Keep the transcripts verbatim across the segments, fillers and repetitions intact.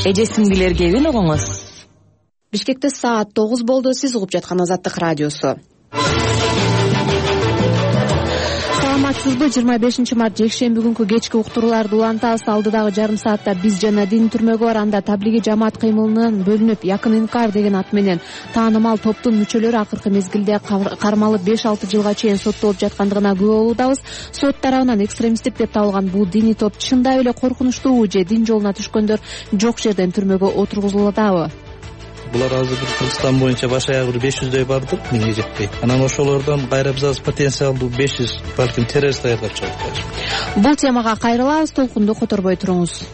эже сиңдилергеби угуңуз. Бишкекте саат тогуз болду. Сиз угуп жаткан Азаттык радиосу. Саламатсызбы? жыйырма бешинчи март жекшемби күнкү кечки уктурууларды улантабыз. Алдыдагы жарым саатта биз жана дин түрмөгү бар. Анда таблиги жамаат кыймылынын бөлүнүп Якын инкар деген ат менен таанымал топтун мүчөлөрү акыркы мезгилде кармалып беш алты жылга чейин соттолуп жаткандыгына күбө болуудабыз. Сот тарабынан экстремисттик деп табылган бул диний топ чындап эле коркунучтуубу же дин жолуна түшкөндөр жок жерден түрмөгө отургузулатабы? Булар азыр Кыргызстан боюнча баш аягы бир беш жүздөй бардыр, миңге жетпей. Анан ошолордон кайра биз азыр потенциалдуу беш жүз балким террорист даярдап чыгабыз. Бул темага кайрылабыз, толкунду которбой туруңуз.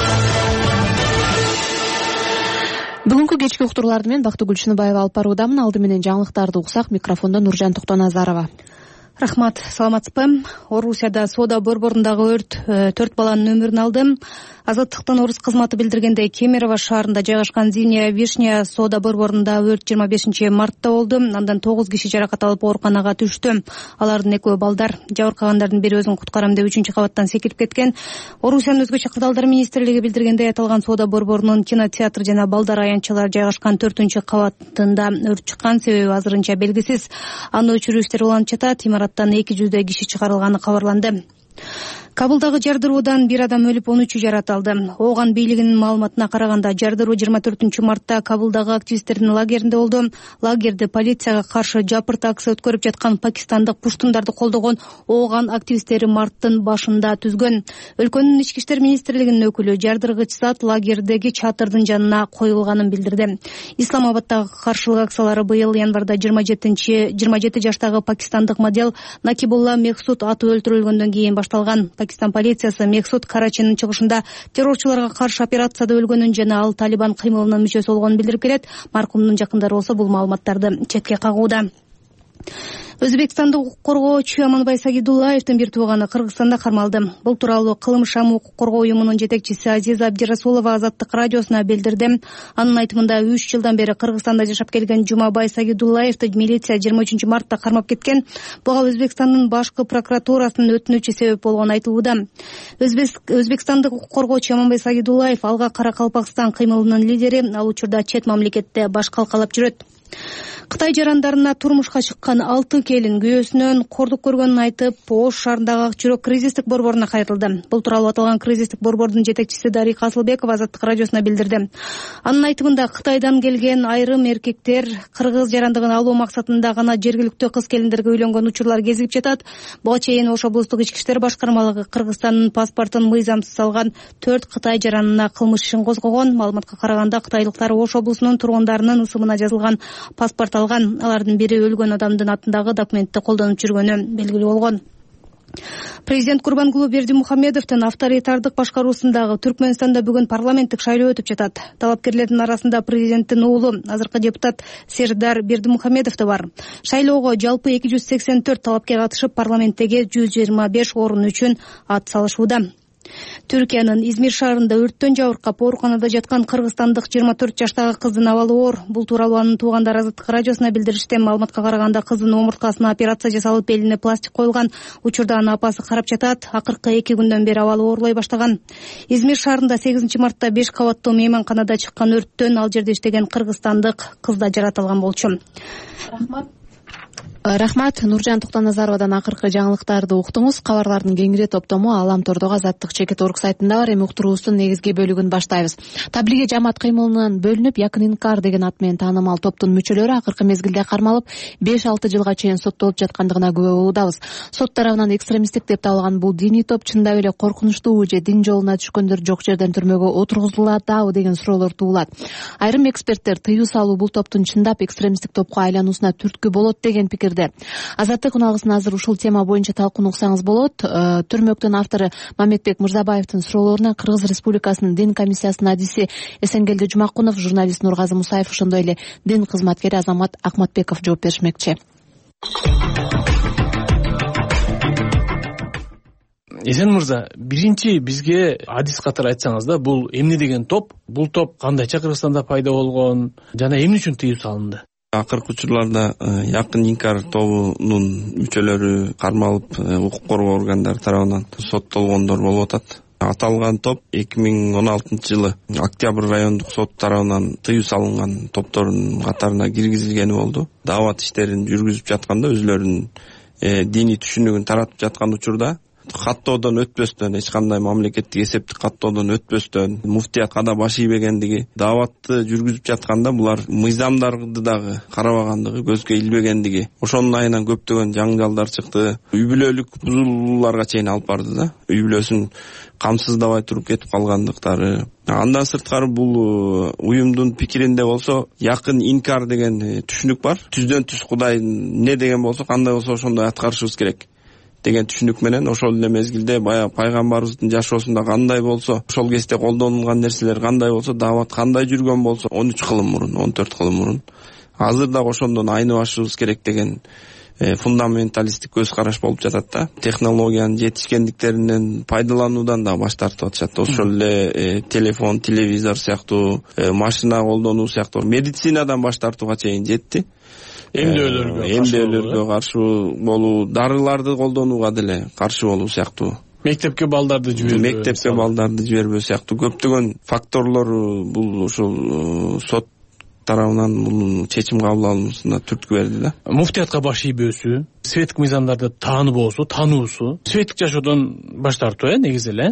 Бүгүнкү кечки уктурууларды мен Бактыгүл Чыныбаева алып баруудамын. Алды менен жаңылыктарды уксак, микрофондо Нуржан Токтоназарова. Рахмат, саламатсызбы? Орусияда соода борборундагы өрт төрт баланын өмүрүн алды. Азаттыктын орус кызматы билдиргендей, Кемерово шаарында жайгашкан Зимняя Вишня соода борборунда өрт жыйырма бешинчи мартта болду. Андан тогуз киши жаракат алып ооруканага түштү. Алардын экөө балдар. Жабыркагандардын бири өзүн куткарам деп үчүнчү кабаттан секирип кеткен. Орусиянын өзгөчө кырдаалдар министрлиги билдиргендей, аталган соода борборунун кинотеатр жана балдар аянтчалары жайгашкан төртүнчү кабатында өрт чыккан. Себеби азырынча белгисиз. Аны өчүрүү иштери уланып жатат. Имараттан эки жүздөй киши чыгарылганы кабарланды. Кабылдагы жардыруудан бир адам өлүп, он үчү жараталды. Ооган бийлигинин маалыматына караганда, жардыруу жыйырма төртүнчү мартта Кабылдагы активисттердин лагеринде болду. Лагерде полицияга каршы жапырт акция өткөрүп жаткан пакистандык пуштундарды колдогон Ооган активисттери марттын башында түзгөн. Өлкөнүн ички иштер министрлигинин өкүлү жардыргыч зат лагердеги чатырдын жанына коюлганын билдирди. Исламабадтагы каршылык акциялары быйыл январда жыйырма жети жаштагы пакистандык модел Накибулла Мехсуд аты өлтүрүлгөндөн кийин башталган. Пакистан полициясы Мехсуд Карачинин чыгышында террорчуларга каршы операцияда өлгөнүн жана ал Талибан кыймылынын мүчөсү болгонун билдирип келет. Маркумдун жакындары болсо бул маалыматтарды четке кагууда. Өзбекстандык укук коргоочу Аманбай Сагидуллаевдин бир тууганы Кыргызстанда кармалды. Бул тууралуу Кылым шам укук коргоо уюмунун жетекчиси Азиза Абдирасулова Азаттык радиосуна билдирди. Анын айтымында үч жылдан бери Кыргызстанда жашап келген Жумабай Сагидуллаевди милиция жыйырма үчүнчү мартта кармап кеткен. Буга Өзбекстандын башкы прокуратурасынын өтүнүчү себеп болгону айтылууда. Өзбекстандык укук коргоочу Аманбай Сагидуллаев Алга Каракалпакстан кыймылынын лидери, ал учурда чет мамлекетте баш калкалап жүрөт. Кытай жарандарына турмушка чыккан алты келин күйөөсүнөн кордук көргөнүн айтып, Ош шаарындагы жүрөк кризистик борборуна кайрылды. Бул тууралуу аталган кризистик борбордун жетекчиси Дарик Асылбекова Азаттык радиосуна билдирди. Анын айтымында Кытайдан келген айрым эркектер кыргыз жарандыгын алуу максатында гана жергиликтүү кыз келиндерге үйлөнгөн учурлар кезигип жатат. Буга чейин Ош облустук ички иштер башкармалыгы Кыргызстандын паспортун мыйзамсыз алган төрт Кытай жаранына кылмыш ишин козгогон. Маалыматка караганда Кытайлыктар Ош облусунун тургундарынын ысымына жазылган паспорт алган. Алардын бири өлгөн адамдын атындагы документти колдонуп жүргөнү белгилүү болгон. Президент Курбангулы Бердимухамедовдун авторитардык башкаруусундагы Түркмөнстанда бүгүн парламенттик шайлоо өтүп жатат. Талапкерлердин арасында президенттин уулу, азыркы депутат Сердар Бердимухамедов да бар. Шайлоого жалпы эки жүз сексен төрт талапкер катышып, парламенттеги жүз жыйырма беш орун үчүн ат салышууда. Түркиянын Измир шаарында өрттөн жабыркап ооруканада жаткан кыргызстандык жыйырма төрт жаштагы кыздын абалы оор. Бул тууралуу анын туугандары Азаттык радиосуна билдиришти. Маалыматка караганда кыздын омурткасына операция жасалып, элине пластик коюлган. Учурда аны апасы карап жатат. Акыркы эки күндөн бери абалы оорлой баштаган. Измир шаарында сегизинчи мартта беш кабаттуу мейманканада чыккан өрттөн ал жерде иштеген кыргызстандык кыз да жаратылган болчу. Рахмат. Рахмат. Нуржан Токтоназаровадан акыркы жаңылыктарды уктуңуз. Кабарлардын кеңири топтому Алам Тордогу Азаттык чекит орг сайтында бар. Эми уктуруубуздун негизги бөлүгүн баштайбыз. Таблиги жамаат кыймылынын бөлүнүп Якын инкар деген ат менен таанымал топтун мүчөлөрү акыркы мезгилде кармалып беш алты жылга чейин соттолуп жаткандыгына күбө болуудабыз. Сот тарабынан экстремисттик деп табылган бул диний топ чындап эле коркунучтуубу же дин жолуна түшкөндөр жок жерден түрмөгө отургузулатабы деген суроолор туулат. Айрым эксперттер тыюу салуу бул топтун чындап экстремисттик топко айлануусуна түрткү болот деген пикирде. Азаттык уналгысын азыр ушул тема боюнча талкуун уксаңыз болот. Түрмөктүн автору Мамедбек Мырзабаевдин суроолоруна Кыргыз Республикасынын дин комиссиясынын адиси Эсенгелди Жумакунов, журналист Нургазы Мусаев, ошондой эле дин кызматкери Азамат Акматбеков жооп беришмекчи. Эсен мырза, биринчи бизге адис катары айтсаңыз да, бул эмне деген топ, бул топ кандайча Кыргызстанда пайда болгон жана эмне үчүн тыюу салынды? Акыркы учурларда Якын инкар тобунун мүчөлөрү кармалып укук коргоо органдары тарабынан соттолгондор болуп атат. Аталган топ эки миң он алтынчы жылы Октябрь райондук сот тарабынан тыюу салынган топтордун катарына киргизилгени болду. Даават иштерин жүргүзүп жатканда өзүлөрүнүн диний түшүнүгүн таратып жаткан учурда каттоодон өтпөстөн, эч кандай мамлекеттик эсептик каттоодон өтпөстөн муфтият када баш ийбегендиги, дааватты жүргүзүп жатканда булар мыйзамдарды дагы карабагандыгы, көзгө илбегендиги, ошонун айынан көптөгөн жаңжалдар чыкты. Үй бүлөлүк бузулууларга чейин алып барды да. Үй бүлөсүн камсыздабай туруп кетип калгандыктары. Андан сырткары бул уюмдун пикиринде болсо якын инкар деген түшүнүк бар. Түздөн түз Кудай эмне деген болсо, кандай болсо ошондой аткарышыбыз керек деген түшүнүк менен ошол эле мезгилде баягы пайгамбарыбыздын жашоосунда кандай болсо, ошол кезде колдонулган нерселер кандай болсо, даават кандай жүргөн болсо, он үч кылым мурун, он төрт кылым мурун азыр дагы ошондон айныбашыбыз керек деген э, фундаменталисттик көз караш болуп жатат да. Технологиянын жетишкендиктеринен пайдалануудан да баш тартып атышат. Ошол эле э, телефон, телевизор сыяктуу, э, машина колдонуу сыяктуу медицинадан баш тартууга чейин жетти. Эмдөөлөргө эмдөөлөргө каршы болуу, дарыларды колдонууга деле каршы болуу сыяктуу, мектепке балдарды жибербөө мектепке балдарды жибербөө сыяктуу көптөгөн факторлор бул ушул сот тарабынан бул чечим кабыл алуусуна түрткү берди да. Муфтиятка баш ийбөөсү, светтик мыйзамдарды тааныбоосу, тануусу, светтик жашоодон баш тартуу э негизи эле.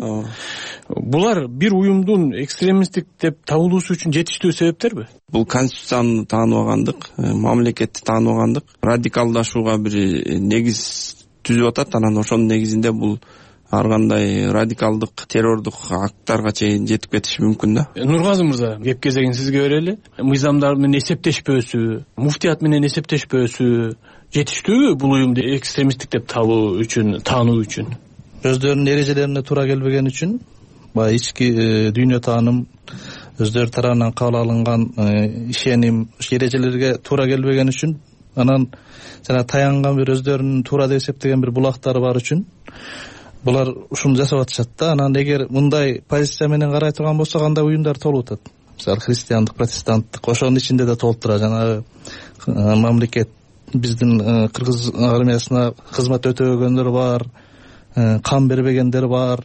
Булар бир уюмдун экстремисттик деп табылуусу үчүн жетиштүү себептерби? Бул конституцияны тааныбагандык, мамлекетти тааныбагандык, радикалдашууга бир негиз түзүп атат. Анан ошонун негизинде бул ар кандай радикалдык, террордук акттарга чейин жетип кетиши мүмкүн да. Нургазы мырза, кеп кезегин сизге берели. Мыйзамдар менен эсептешпөөсү, муфтият менен эсептешпөөсү жетиштүүбү бул уюмду экстремисттик деп табуу үчүн, таануу үчүн? Өздөрүнүн эрежелерине туура келбеген үчүн, баягы ички дүйнө тааным, өздөрү тарабынан кабыл алынган ишеним, эрежелерге туура келбеген үчүн, анан жана таянган бир өздөрүнүн туура деп эсептеген бир булактары бар үчүн булар ушуну жасап атышат да. Анан эгер мындай позиция менен карай турган болсо, кандай уюмдар толуп атат? Мисалы христиандык, протестанттык, ошонун ичинде да толуп турат. Жанагы мамлекет биздин кыргыз армиясына кызмат өтөбөгөндөр бар, кан бербегендер бар,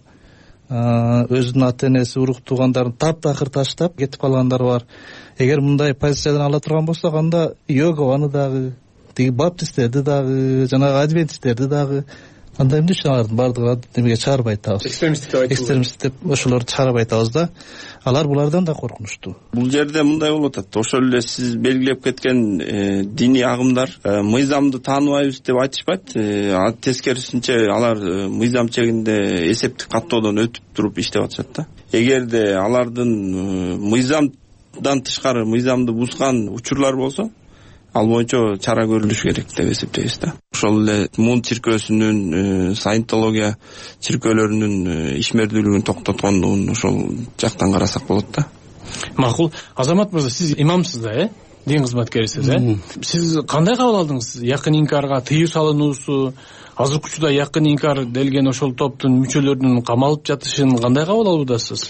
өзүнүн ата энеси, урук туугандарын таптакыр таштап кетип калгандар бар. Эгер мындай позициядан ала турган болсо, анда Иегованы дагы, тиги баптисттерди дагы, жанагы адвентисттерди дагы, анда эмне үчүн алардын бардыгы немеге чыгарбай атабыз? Экстремисттик деп айтабыз. Экстремист деп ошолорду чыгарбай атабыз да. Алар булардан да коркунучтуу. Бул жерде мындай болуп атат. Ошол эле сиз белгилеп кеткен э, диний агымдар э, мыйзамды тааныбайбыз деп айтышпайт. Э, тескерисинче алар э, мыйзам чегинде эсептик каттоодон өтүп туруп иштеп атышат да. Эгерде алардын э, мыйзамдан тышкары мыйзамды бузган учурлар болсо, ал боюнча чара көрүлүш керек деп эсептейбиз да. Ошол эле мун чиркөөсүнүн, саентология чиркөөлөрүнүн ишмердүүлүгүн токтоткондугун ошол жактан карасак болот да. Макул. Азамат мырза, сиз имамсыз да, э? Дин кызматкерисиз, э? Сиз кандай кабыл алдыңыз? Якын инкарга тыюу салынуусу, азыркы учурда якын инкар делген ошол топтун мүчөлөрүнүн камалып жатышын кандай кабыл алуудасыз?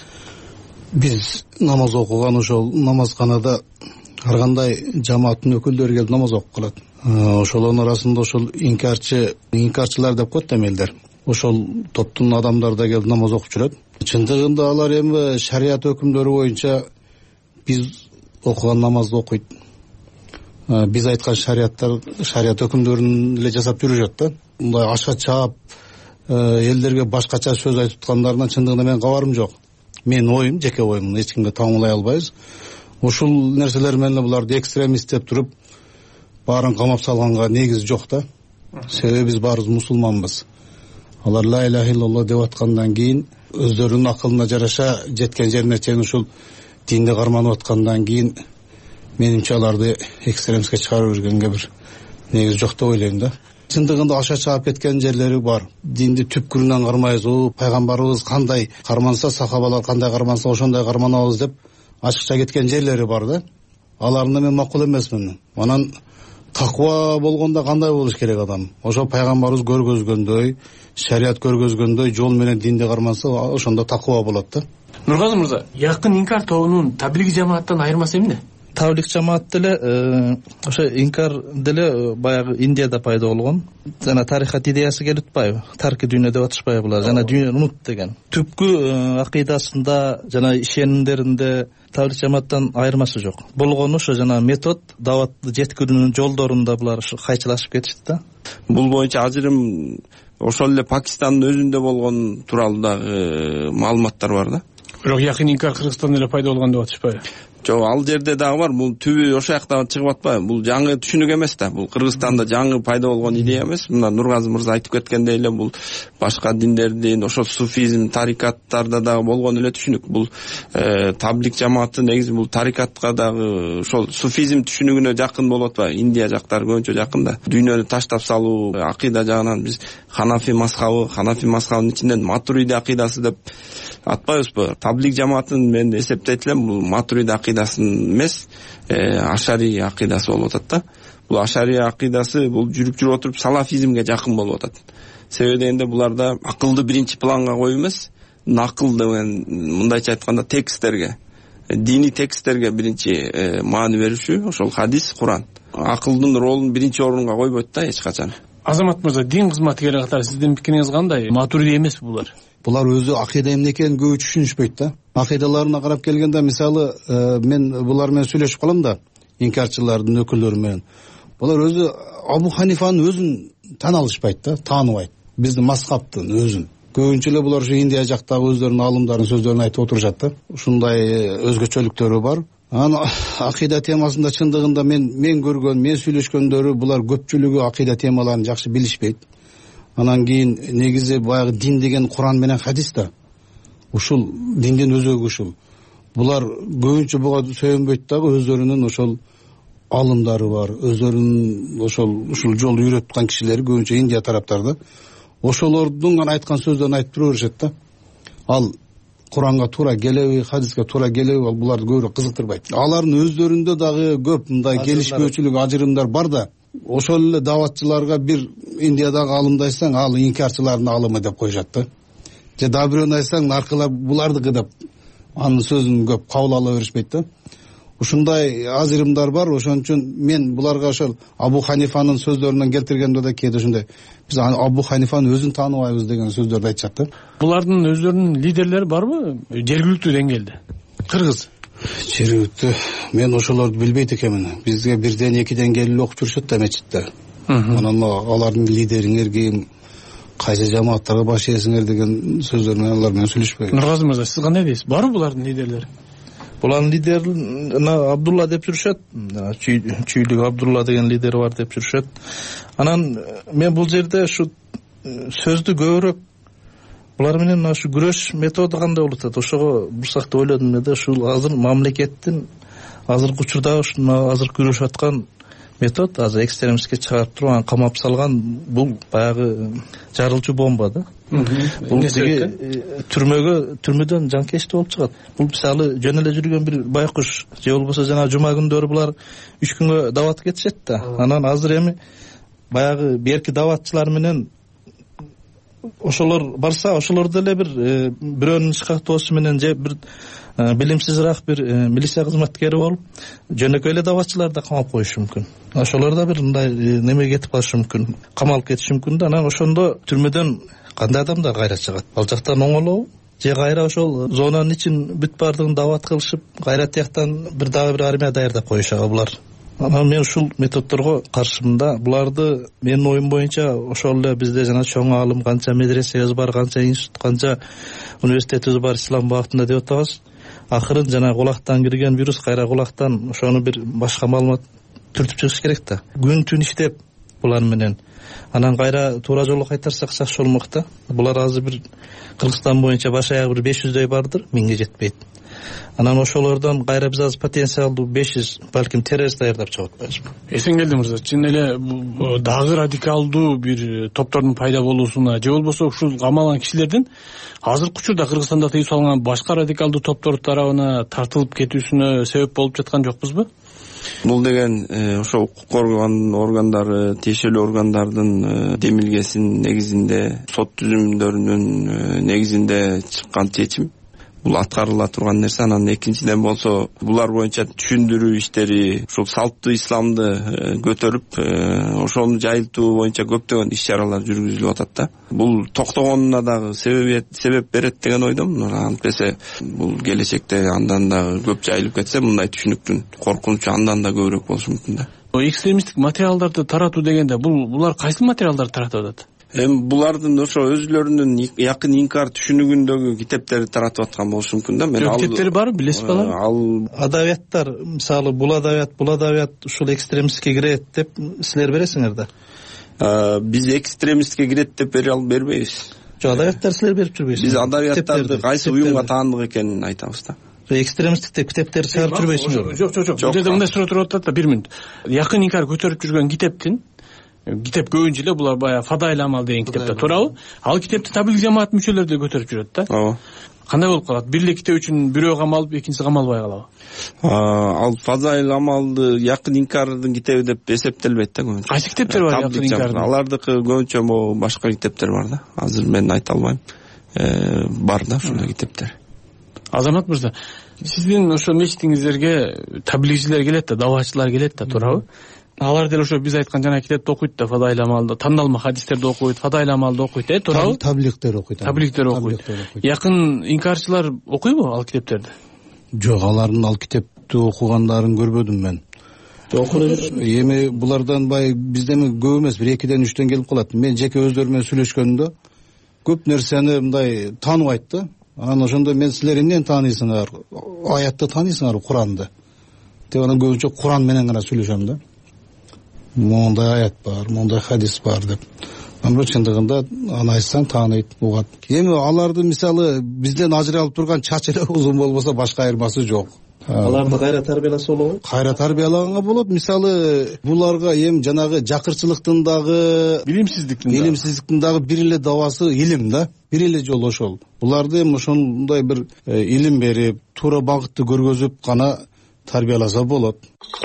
Биз намаз окуган ошол намазканада ар кандай жамааттын өкүлдөрү келип намаз окуп калат. Ошолордун арасында ошол инкарчы, инкарчылар деп коет да мелдер. Ошол топтун адамдары да келип намаз окуп жүрөт. Чындыгында алар эми шарият өкүмдөрү боюнча биз окуган намазды окуйт. Биз айткан шариаттар, шарият өкүмдөрүн эле жасап жүрүшөт да. Мындай ашка чаап, элдерге башкача сөз айтып аткандарынан чындыгында менин кабарым жок. Менин оюм, жеке оюм, эч кимге таңуулай албайбыз. Ушул нерселер менен буларды экстремист деп туруп баарын камап салганга негиз жок да. Себеби биз баарыбыз мусулманбыз. Алар ла иляха иллаллах деп аткандан кийин өздөрүнүн акылына жараша жеткен жерине чейин ушул динди карманып аткандан кийин менимче аларды экстремистке чыгарып жүргөнгө бир негиз жок деп ойлойм да. Чындыгында аша чаап кеткен жерлери бар. Динди түпкүрүнөн кармайбыз. О, пайгамбарыбыз кандай карманса, сахабалар кандай карманса, ошондой карманабыз деп ачыкча кеткен жерлери бар да. Аларына мен макул эмесмин. Анан таква болгондо кандай болуш керек адам? Ошо пайгамбарыбыз көргөзгөндөй, шарият көргөзгөндөй жол менен динди карманса, ошондо таква болот да. Нургазы мырза, якын инкар тобунун таблиги жамааттан айырмасы эмне? таблик жамаат деле ошо инкар деле баягы Индияда пайда болгон. Жана тарихат идеясы келип атпайбы? Тарки дүйнө деп атышпайбы булар? Жана дүйнөнү унут деген. Түпкү акыйдасында жана ишенимдеринде таблик жамааттан айырмасы жок. Болгону ошо жана метод, даватты жеткирүүнүн жолдорунда булар кайчылашып кетишти да. Бул боюнча ажырым ошол эле Пакистандын өзүндө болгон тууралуу дагы маалыматтар бар да. Бирок якын инкар Кыргызстанда эле пайда болгон деп атышпайбы? Жок, ал жерде дагы бар. Бул түбү ошол жакта чыгып атпайбы? Бул жаңы түшүнүк эмес да. Бул Кыргызстанда жаңы пайда болгон идея эмес. Мына Нургазы мырза айтып кеткендей эле бул башка диндердин, ошо суфизм, тарикаттарда дагы болгон эле түшүнүк. Бул таблик жамааты негизи бул тарикатка дагы ошол суфизм түшүнүгүнө жакын болуп атпайбы? Индия жактары көбүнчө жакын да. Дүйнөнү таштап салуу, акыйда жагынан биз Ханафи мазхабы, Ханафи мазхабынын ичинен Матуриди акыйдасы деп атпайбызбы? Таблик жамаатын мен эсептейт элем бул Матуриди акыйдасын эмес, Ашари акыйдасы болуп атат да. Бул Ашари акыйдасы бул жүрүп жүрүп отуруп салафизмге жакын болуп атат. Себеби дегенде буларда акылды биринчи планга коюу эмес, акыл деген мындайча айтканда тексттерге, диний тексттерге биринчи маани беришүү, ошол хадис, Куран. Акылдын ролун биринчи орунга койбойт да эч качан. Азамат мырза, дин кызматкери катары сиздин пикириңиз кандай? Матуриди эмеспи булар? Булар өзү акыйда эмне экенин көбү түшүнүшпөйт да. Акыйдаларына карап келгенде, мисалы, мен булар менен сүйлөшүп калам да, инкарчылардын өкүлдөрү менен. Булар өзү Абу Ханифанын өзүн тана алышпайт да, тааныбайт. Биздин мазхабтын өзүн. Көбүнчө эле булар ушу Индия жактагы өздөрүнүн алымдарынын сөздөрүн айтып отурушат да. Ушундай өзгөчөлүктөрү бар. Анан акыйда темасында чындыгында мен мен көргөн, мен сүйлөшкөндөрү булар көпчүлүгү акыйда темаларын жакшы билишпейт. Анан кийин негизи баягы дин деген Куран менен хадис да. Ушул диндин өзөгү ушул. Булар көбүнчө буга сөйөнбөйт дагы, өздөрүнүн ошол алымдары бар, өздөрүнүн ошол ушул жолду үйрөтүп аткан кишилери көбүнчө Индия тараптарда. Ошолордун гана айткан сөздөрүн айтып тура беришет да. Ал Куранга туура келеби, хадиске туура келеби, ал буларды көбүрөөк кызыктырбайт. Алардын өздөрүндө дагы көп мындай келишпөөчүлүк, ажырымдар бар да. Ошол эле даватчыларга бир Индиядагы алымды айтсаң, ал инкарчылардын алымы деп коюшат да. Же дагы бирөөнү айтсаң, наркылар булардыкы деп анын сөзүн көп кабыл ала беришпейт да. Ушундай ажырымдар бар. Ошон үчүн мен буларга ошол Абу Ханифанын сөздөрүнөн келтиргенде да кээде ушундай биз Абу Ханифанын өзүн тааныбайбыз деген сөздөрдү айтышат да. Булардын өздөрүнүн лидерлери барбы жергиликтүү деңгээлде? Кыргыз жергиликтүү мен ошолорду билбейт экенмин. Бизге бирден экиден келип окуп жүрүшөт да мечитте. Анан алардын лидериңер ким, кайсы жамааттарга баш ийесиңер деген сөздөр менен алар менен сүйлөшпөйт. Нургазы мырза, сиз кандай дейсиз? Барбы булардын лидерлери? Булардын лидери Абдулла деп жүрүшөт. Чүйлүк Абдулла деген лидери бар деп жүрүшөт. Анан мен бул жерде ушу сөздү көбүрөөк булар менен ушу күрөш методу кандай болуп атат? Ошого бурсак деп ойлодум да. Ушул азыр мамлекеттин азыркы учурда ушуна азыр күрөшүп аткан метод, азыр экстремистке чыгарып туруп анан камап салган бул баягы жарылчу бомба да. Бул түрмөгө түрмөдөн жанкечти болуп чыгат. Бул мисалы жөн эле жүргөн бир байкуш же болбосо жана жума күндөрү булар үч күнгө дават кетишет да. Анан азыр эми баягы берки даватчылар менен ошолор барса, ошолор деле бир бирөөнүн шкактоосу менен же бир билимсизирээк бир милиция кызматкери болуп, жөнөкөй эле даватчылар да камап коюшу мүмкүн. Ошолор да бир мындай неме кетип калышы мүмкүн, камалып кетиши мүмкүн да. Анан ошондо түрмөдөн кандай адамдар кайра чыгат? Ал жактан оңолобу? Же кайра ошол зонанын ичин бүт бардыгын дават кылышып, кайра тияктан бир дагы бир армия даярдап коюшат булар. Анан мен ушул методдорго каршымын да. Буларды менин оюм боюнча ошол эле бизде жана чоң аалым канча медресебиз бар, канча институт, канча университетибиз бар ислам багытында деп атабыз. Акырын жана кулактан кирген вирус кайра кулактан ошону бир башка маалымат түртүп чыгыш керек да. Күн түн иштеп булар менен анан кайра туура жолго кайтарсак жакшы болмок да. Булар азыр бир Кыргызстан боюнча баш аягы бир беш жүздөй бардыр, миңге жетпейт. Анан ошолордон кайра биз азыр потенциалдуу беш жүз балким террорист даярдап чыгып атпайбызбы? Эсенгелди мырза, чын эле дагы радикалдуу бир топтордун пайда болуусуна же болбосо ушул камалган кишилердин азыркы учурда Кыргызстанда тыюу салынган башка радикалдуу топтор тарабына тартылып кетүүсүнө себеп болуп жаткан жокпузбу? Бул деген ошо укук коргоон органдары, тиешелүү органдардын демилгесинин негизинде, сот түзүмдөрүнүн негизинде чыккан чечим. бул аткарыла турган нерсе. Анан экинчиден болсо булар боюнча түшүндүрүү иштери, ушул салттуу исламды көтөрүп ошону жайылтуу боюнча көптөгөн иш чаралар жүргүзүлүп атат да. Бул токтогонуна дагы себеп себеп берет деген ойдомун. Антпесе бул келечекте андан дагы көп жайылып кетсе, мындай түшүнүктүн коркунучу андан да көбүрөөк болушу мүмкүн да. Экстремисттик материалдарды таратуу дегенде бул булар кайсы материалдарды таратып атат? Эми булардын ошо өзүлөрүнүн якын инкар түшүнүгүндөгү китептерди таратып аткан болушу мүмкүн да. Мен ал китептери барбы, билесизби алар? Ал адабияттар, мисалы бул адабият, бул адабият ушул экстремистке кирет деп силер бересиңер да. Биз экстремистке кирет деп бере алып бербейбиз. Жок, адабияттар силер берип жүрбөйсүңөр. Биз адабияттарды кайсы уюмга таандык экенин айтабыз да. Экстремисттик деп китептерди чыгарып жүрбөйсүңөр. Жок, жок, жок. Бул жерде мындай суроо туруп атат да, бир мүнөт. Якын инкар көтөрүп жүргөн китептин китеп көбүнчө эле булар баягы Фадаил Амал деген китепте, туурабы? Ал китепти таблиғ жамаат мүчөлөрү да көтөрүп жүрөт да. Ооба. Кандай болуп калат? Бир эле китеп үчүн бирөө камалып, экинчиси камалбай калабы? Ал Фадаил Амалды якын инкардын китеби деп эсептелбейт да көбүнчө. Кайсы китептер бар якын инкардын? Алардыкы көбүнчө могу башка китептер бар да. Азыр мен айта албайм. Бар да ушундай китептер. Азамат мырза, сиздин ошо мечитиңиздерге таблигчилер келет да, давачылар келет да, туурабы? Алар деле ошо биз айткан жана китепти окуйт да, Фадаил Амалды, тандалма хадистерди окуйт, Фадаил Амалды окуйт, э, туурабы? Табликтер окуйт. Табликтер окуйт. Якын инкарчылар окуйбу ал китептерди? Жок, алардын ал китепти окугандарын көрбөдүм мен. Эми булардан бай бизден көп эмес, бир экиден үчтөн келип калат. Мен жеке өздөрү менен сүйлөшкөндө көп нерсени мындай тааныбайт да. Анан ошондо мен силер эмнени тааныйсыңар? Аятты тааныйсыңар, Куранды. Деп анан көбүнчө Куран менен гана сүйлөшөм да. Мондай аят бар, мондай хадис бар деп. Анан чындыгында аны айтсаң тааныйт, угат. Эми аларды мисалы бизден ажыралып турган чачы эле узун болбосо башка айырмасы жок. Аларды кайра тарбияласа болобу? Кайра тарбиялаганга болот. Мисалы буларга эми жанагы жакырчылыктын дагы, билимсиздиктин дагы, билимсиздиктин дагы бир эле дабасы илим да. Бир эле жол ошол. Буларды эми ошондой бир илим берип, туура багытты көргөзүп гана тарбияласа болот.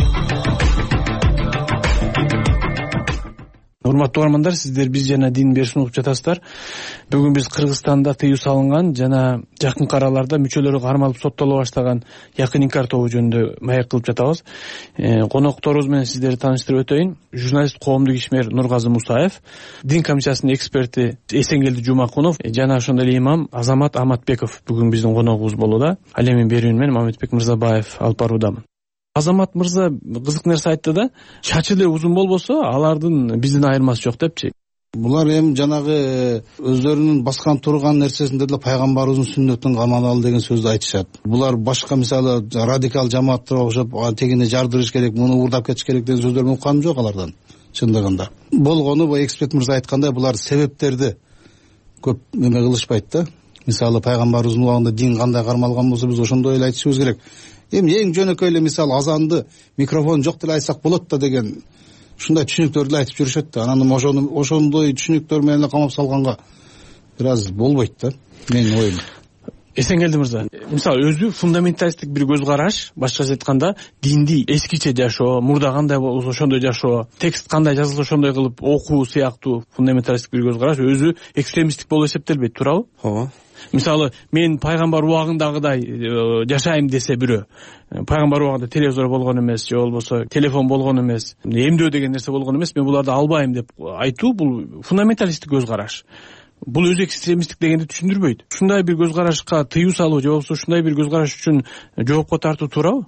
Урматтуу угармандар, сиздер биз жана дин берүүсүн угуп жатасыздар. Бүгүн биз Кыргызстанда тыюу салынган жана жакынкы араларда мүчөлөрү кармалып соттоло баштаган якын инкар тобу жөнүндө маек кылып жатабыз. Конокторубуз менен сиздерди тааныштырып өтөйүн. Журналист, коомдук ишмер Нургазы Мусаев, дин комиссиясынын эксперти Эсенгелди Жумакунов жана ошондой эле имам Азамат Аматбеков бүгүн биздин коногубуз болууда. Ал эми берүүнү мен Мамедбек Мырзабаев алып баруудамын. Азамат мырза кызык нерсе айтты да, чачы эле узун болбосо алардын биздин айырмасы жок депчи. Булар эми жанагы өздөрүнүн баскан турган нерсесинде деле пайгамбарыбыздын сүннөтүн каманалы деген сөздү айтышат. Булар башка мисалы радикал жамааттарга окшоп тегине жардырыш керек, муну уурдап кетиш керек деген сөздөрдү укканым жок алардан. Чындыгында болгону бу эксперт мырза айткандай булар себептерди көп эме кылышпайт да. Мисалы пайгамбарыбыздын убагында дин кандай кармалган болсо биз ошондой эле айтышыбыз керек. Эми эң жөнөкөй эле мисалы азанды микрофон жок деле айтсак болот да деген ушундай түшүнүктөрдү айтып жүрүшөт да. Анан ошону ошондой түшүнүктөр менен эле камап салганга бир аз болбойт да, менин оюм. Эсенгелди мырза, мисалы өзү фундаменталисттик бир көз караш, башкача айтканда динди эскиче жашоо, мурда кандай болсо ошондой жашоо, текст кандай жазылса ошондой кылып окуу сыяктуу фундаменталисттик бир көз караш өзү экстремисттик болуп эсептелбейт, туурабы? Ооба. Мисалы, мен пайгамбар убагындагыдай жашайм десе бирөө, пайгамбар убагында телевизор болгон эмес, же болбосо телефон болгон эмес, эмдөө деген нерсе болгон эмес, мен буларды албайм деп айтуу бул фундаменталисттик көз караш. Бул өзү экстремисттик дегенди түшүндүрбөйт. Ушундай бир көз карашка тыюу салуу же болбосо ушундай бир көз караш үчүн жоопко тартуу туурабы?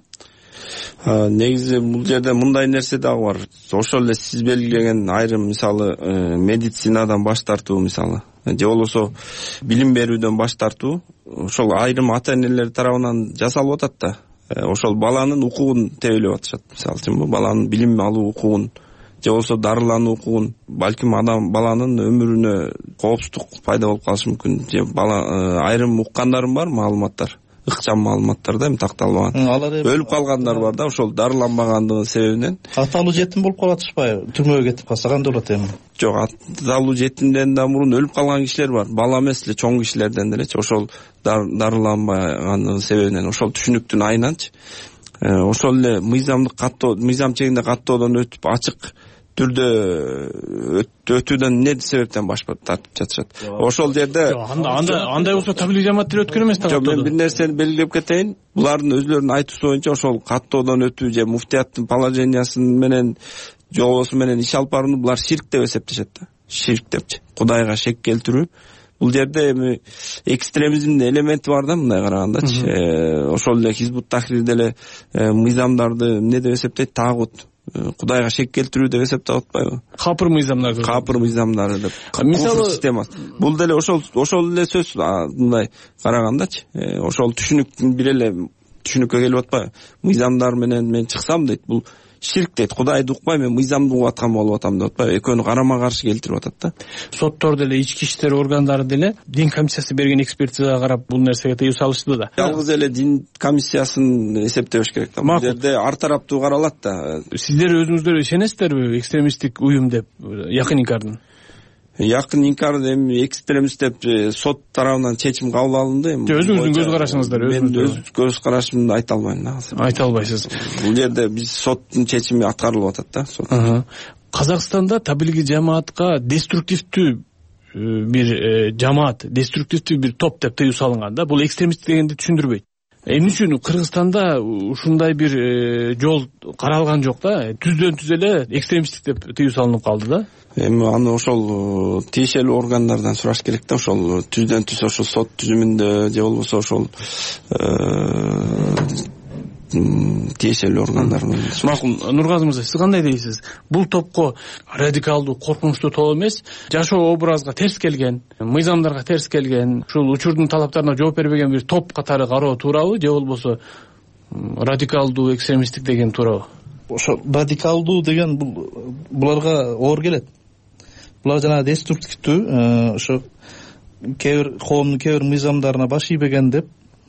Негизи бул жерде мындай нерсе дагы бар. Ошол эле сиз белгилеген айрым мисалы медицинадан баш тартуу мисалы, же болбосо билим берүүдөн баш тартуу ошол айрым ата энелер тарабынан жасалып атат да. Ошол баланын укугун тебелеп атышат. Мисалы үчүн баланын билим алуу укугун же болбосо дарылануу укугун, балким адам баланын өмүрүнө коопсуздук пайда болуп калышы мүмкүн. Же бала айрым уккандарым бар, маалыматтар, ыкчам маалыматтар да эми такталбаган. Өлүп калгандар бар да, ошол дарыланбагандыгы себебинен. Аталуу жетим болуп калып атышпайбы? Түрмөгө кетип калса кандай болот эми? Жок, аталуу жетимден да мурун өлүп калган кишилер бар. Бала эмес эле, чоң кишилерден делечи. Ошол дарыланбагандыгы себебинен, ошол түшүнүктүн айынан ошол эле мыйзамдык каттоо, мыйзам чегинде каттоодон өтүп ачык түрдө өтүүдөн эмне себептен баш тартып жатышат? Ошол жерде анда андай болсо таблиги жамаат деле өткөн эмес да. Жок, мен бир нерсени белгилеп кетейин. Булардын өзлөрүнүн айтуусу боюнча ошол каттоодон өтүү же муфтияттын положениясы менен жобосу менен иш алып барууну булар ширк деп эсептешет да. Ширк депчи. Кудайга шек келтирүү. Бул жерде эми экстремизмдин элементи бар да, мындай карагандачы. Ошол эле Хизбут Тахрир деле мыйзамдарды эмне деп эсептейт? Тагут. Кудайга шек келтирүү деп эсептеп атпайбы? Капыр мыйзамдар. Капыр мыйзамдары деп. Мисалы системасы. Бул деле ошол ошол эле сөз мындай карагандачы. Ошол түшүнүктүн бир эле түшүнүккө келип атпайбы? Мыйзамдар менен мен чыксам дейт, бул ширк дейт. Кудайды укпай мен мыйзамды угуп аткан болуп атам деп атпайбы? Экөөнү карама каршы келтирип атат да. Соттор деле, ички иштер органдары деле дин комиссиясы берген экспертизага карап бул нерсеге тыюу салышты да. Жалгыз эле дин комиссиясын эсептебеш керек да. Бул жерде ар тараптуу каралат да. Сиздер өзүңүздөр ишенесиздерби экстремисттик уюм деп Якын инкардын? Якын инкар эми экстремист деп сот тарабынан чечим кабыл алынды. Эми өзүңүздүн көз карашыңыздар, өзүңүз өз көз карашымды айта албайм да. Айта албайсыз. Бул жерде биз соттун чечими аткарылып атат да, сот. Казакстанда таблиги жамаатка деструктивдүү бир жамаат, деструктивдүү бир топ деп тыюу салынган да. Бул экстремист дегенди түшүндүрбөйт. Эмне үчүн Кыргызстанда ушундай бир жол каралган жок да? Түздөн түз эле экстремисттик деп тыюу салынып калды да. Эми аны ошол тиешелүү органдардан сураш керек да, ошол түздөн түз ошол сот түзүмүндө же болбосо ошол тиешелүү органдардан. Макул, Нургазы мырза, сиз кандай дейсиз? Бул топко радикалдуу, коркунучтуу топ эмес, жашоо образга терс келген, мыйзамдарга терс келген, ушул учурдун талаптарына жооп бербеген бир топ катары кароо туурабы, же болбосо радикалдуу, экстремисттик деген туурабы? Ошо радикалдуу деген бул буларга оор келет. Булар жана деструктивдүү, ошо кээ бир коомдун кээ бир мыйзамдарына баш ийбеген деп,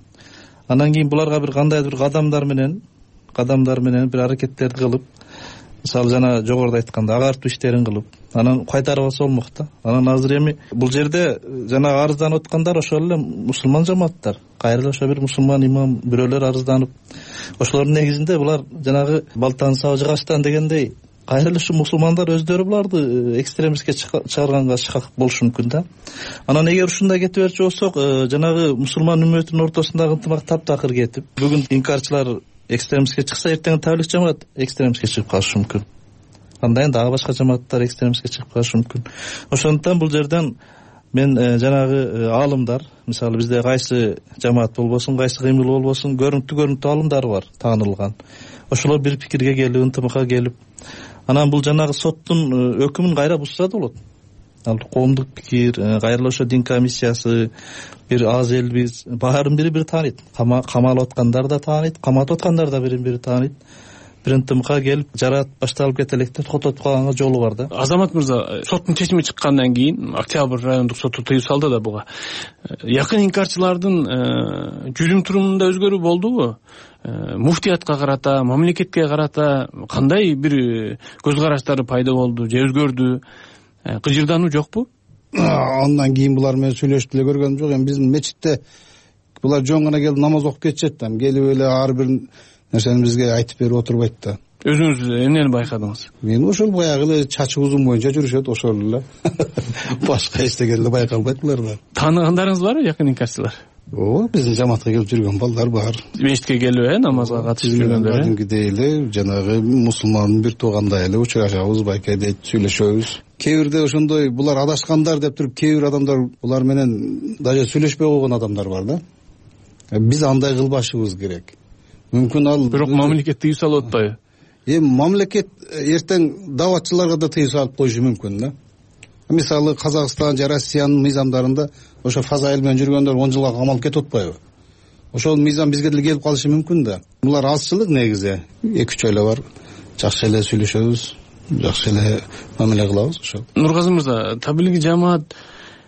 анан кийин буларга бир кандайдыр бир кадамдар менен, кадамдар менен бир аракеттерди кылып, мисалы жана жогоруда айтканда агартуу иштерин кылып, анан кайтарып алса болмок да. Анан азыр эми бул жерде жана арызданып аткандар ошол эле мусулман жамааттар. Кайра ошо бир мусулман имам бирөөлөр арызданып, ошолордун негизинде булар жанагы балтаны сабы жыгачтан дегендей, кайра эле ушу мусулмандар өздөрү буларды экстремистке чыгарганга шыкак болушу мүмкүн да. Анан эгер ушундай кете берчү болсок, жанагы мусулман үммөтүнүн ортосундагы ынтымак таптакыр кетип, бүгүн инкарчылар экстремистке чыкса, эртең таблик жамаат экстремистке чыгып калышы мүмкүн. Андай дагы башка жамааттар экстремистке чыгып калышы мүмкүн. Ошондуктан бул жерден мен жанагы аалымдар, мисалы бизде кайсы жамаат болбосун, кайсы кыймыл болбосун, көрүнүктүү көрүнүктүү аалымдар бар, таанылган. Ошолор бир пикирге келип, ынтымакка келип, анан бул жанагы соттун өкүмүн кайра бузса да болот. Ал коомдук пикир, кайра ошо дин комиссиясы, бир аз элбиз, баарын бири бири тааныйт. Камалып аткандар да тааныйт, каматып аткандар да бирин бири тааныйт. Бир ынтымакка келип, жараат башталып кете электе тототуп калганга жолу бар да. Азамат мырза, соттун чечими чыккандан кийин Октябрь райондук соту тыюу салды да буга. Якын инкарчылардын жүзүм турумунда өзгөрүү болдубу? Муфтиятка карата, мамлекетке карата кандай бир көз караштары пайда болду же өзгөрдү? Кыжырдануу жокпу? Андан кийин булар менен сүйлөшүп деле көргөнүм жок. Эми биздин мечитте булар жөн гана келип намаз окуп кетишет да. Келип эле ар бир нерсени бизге айтып берип отурбайт да. Өзүңүз эмнени байкадыңыз? Мен ошол баягы эле чачы узун боюнча жүрүшөт, ошол эле. Башка эчтеге эле байкалбайт буларда. Тааныгандарыңыз барбы якын инкарчылар? Ооба, биздин жамаатка келип жүргөн балдар бар. Мечитке келип, э, намазга катышып жүргөндөр. Кадимкидей эле жанагы мусулмандын бир туугандай эле учурашабыз, байке дейт, сүйлөшөбүз. Кээ бирде ошондой булар адашкандар деп туруп, кээ бир адамдар булар менен даже сүйлөшпөй койгон адамдар бар да. Биз андай кылбашыбыз керек. Мүмкүн ал бирок мамлекет тыюу салып атпайбы? Эми мамлекет эртең даватчыларга да тыюу салып коюшу мүмкүн да. Мисалы Казакстан же Россиянын мыйзамдарында ошо фазаил менен жүргөндөр он жылга камалып кетип атпайбы? Ошол мыйзам бизге деле келип калышы мүмкүн да. Булар азчылык негизи. эки үч эле бар. Жакшы эле сүйлөшөбүз, жакшы эле мамиле кылабыз ошол. Нургазы мырза, таблиги жамаат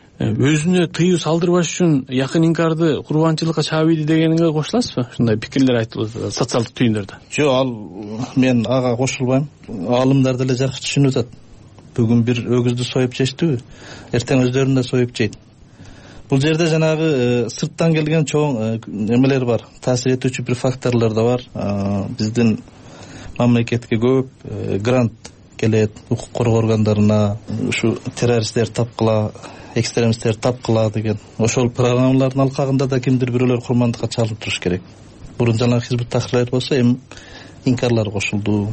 өзүнө тыюу салдырбаш үчүн якын инкарды курбанчылыкка чаабийди дегениңе кошуласызбы? Ушундай пикирлер айтылды социалдык түйүндөрдө. Жок, ал мен ага кошулбайм. Аалымдар деле жакшы түшүнүп атат. Бүгүн бир өгүздү союп жештүбү, эртең өздөрүн да союп жейт. Бул жерде жанагы сырттан келген чоң эмелер бар, таасир этүүчү бир факторлор да бар. Биздин мамлекетке көп грант келет укук коргоо органдарына, ушу террористтерди тапкыла, экстремисттерди тапкыла деген ошол программалардын алкагында да кимдир бирөөлөр курмандыкка чалынып туруш керек. Бурун жанагы Хизбут Тахрир болсо эми инкарлар кошулду.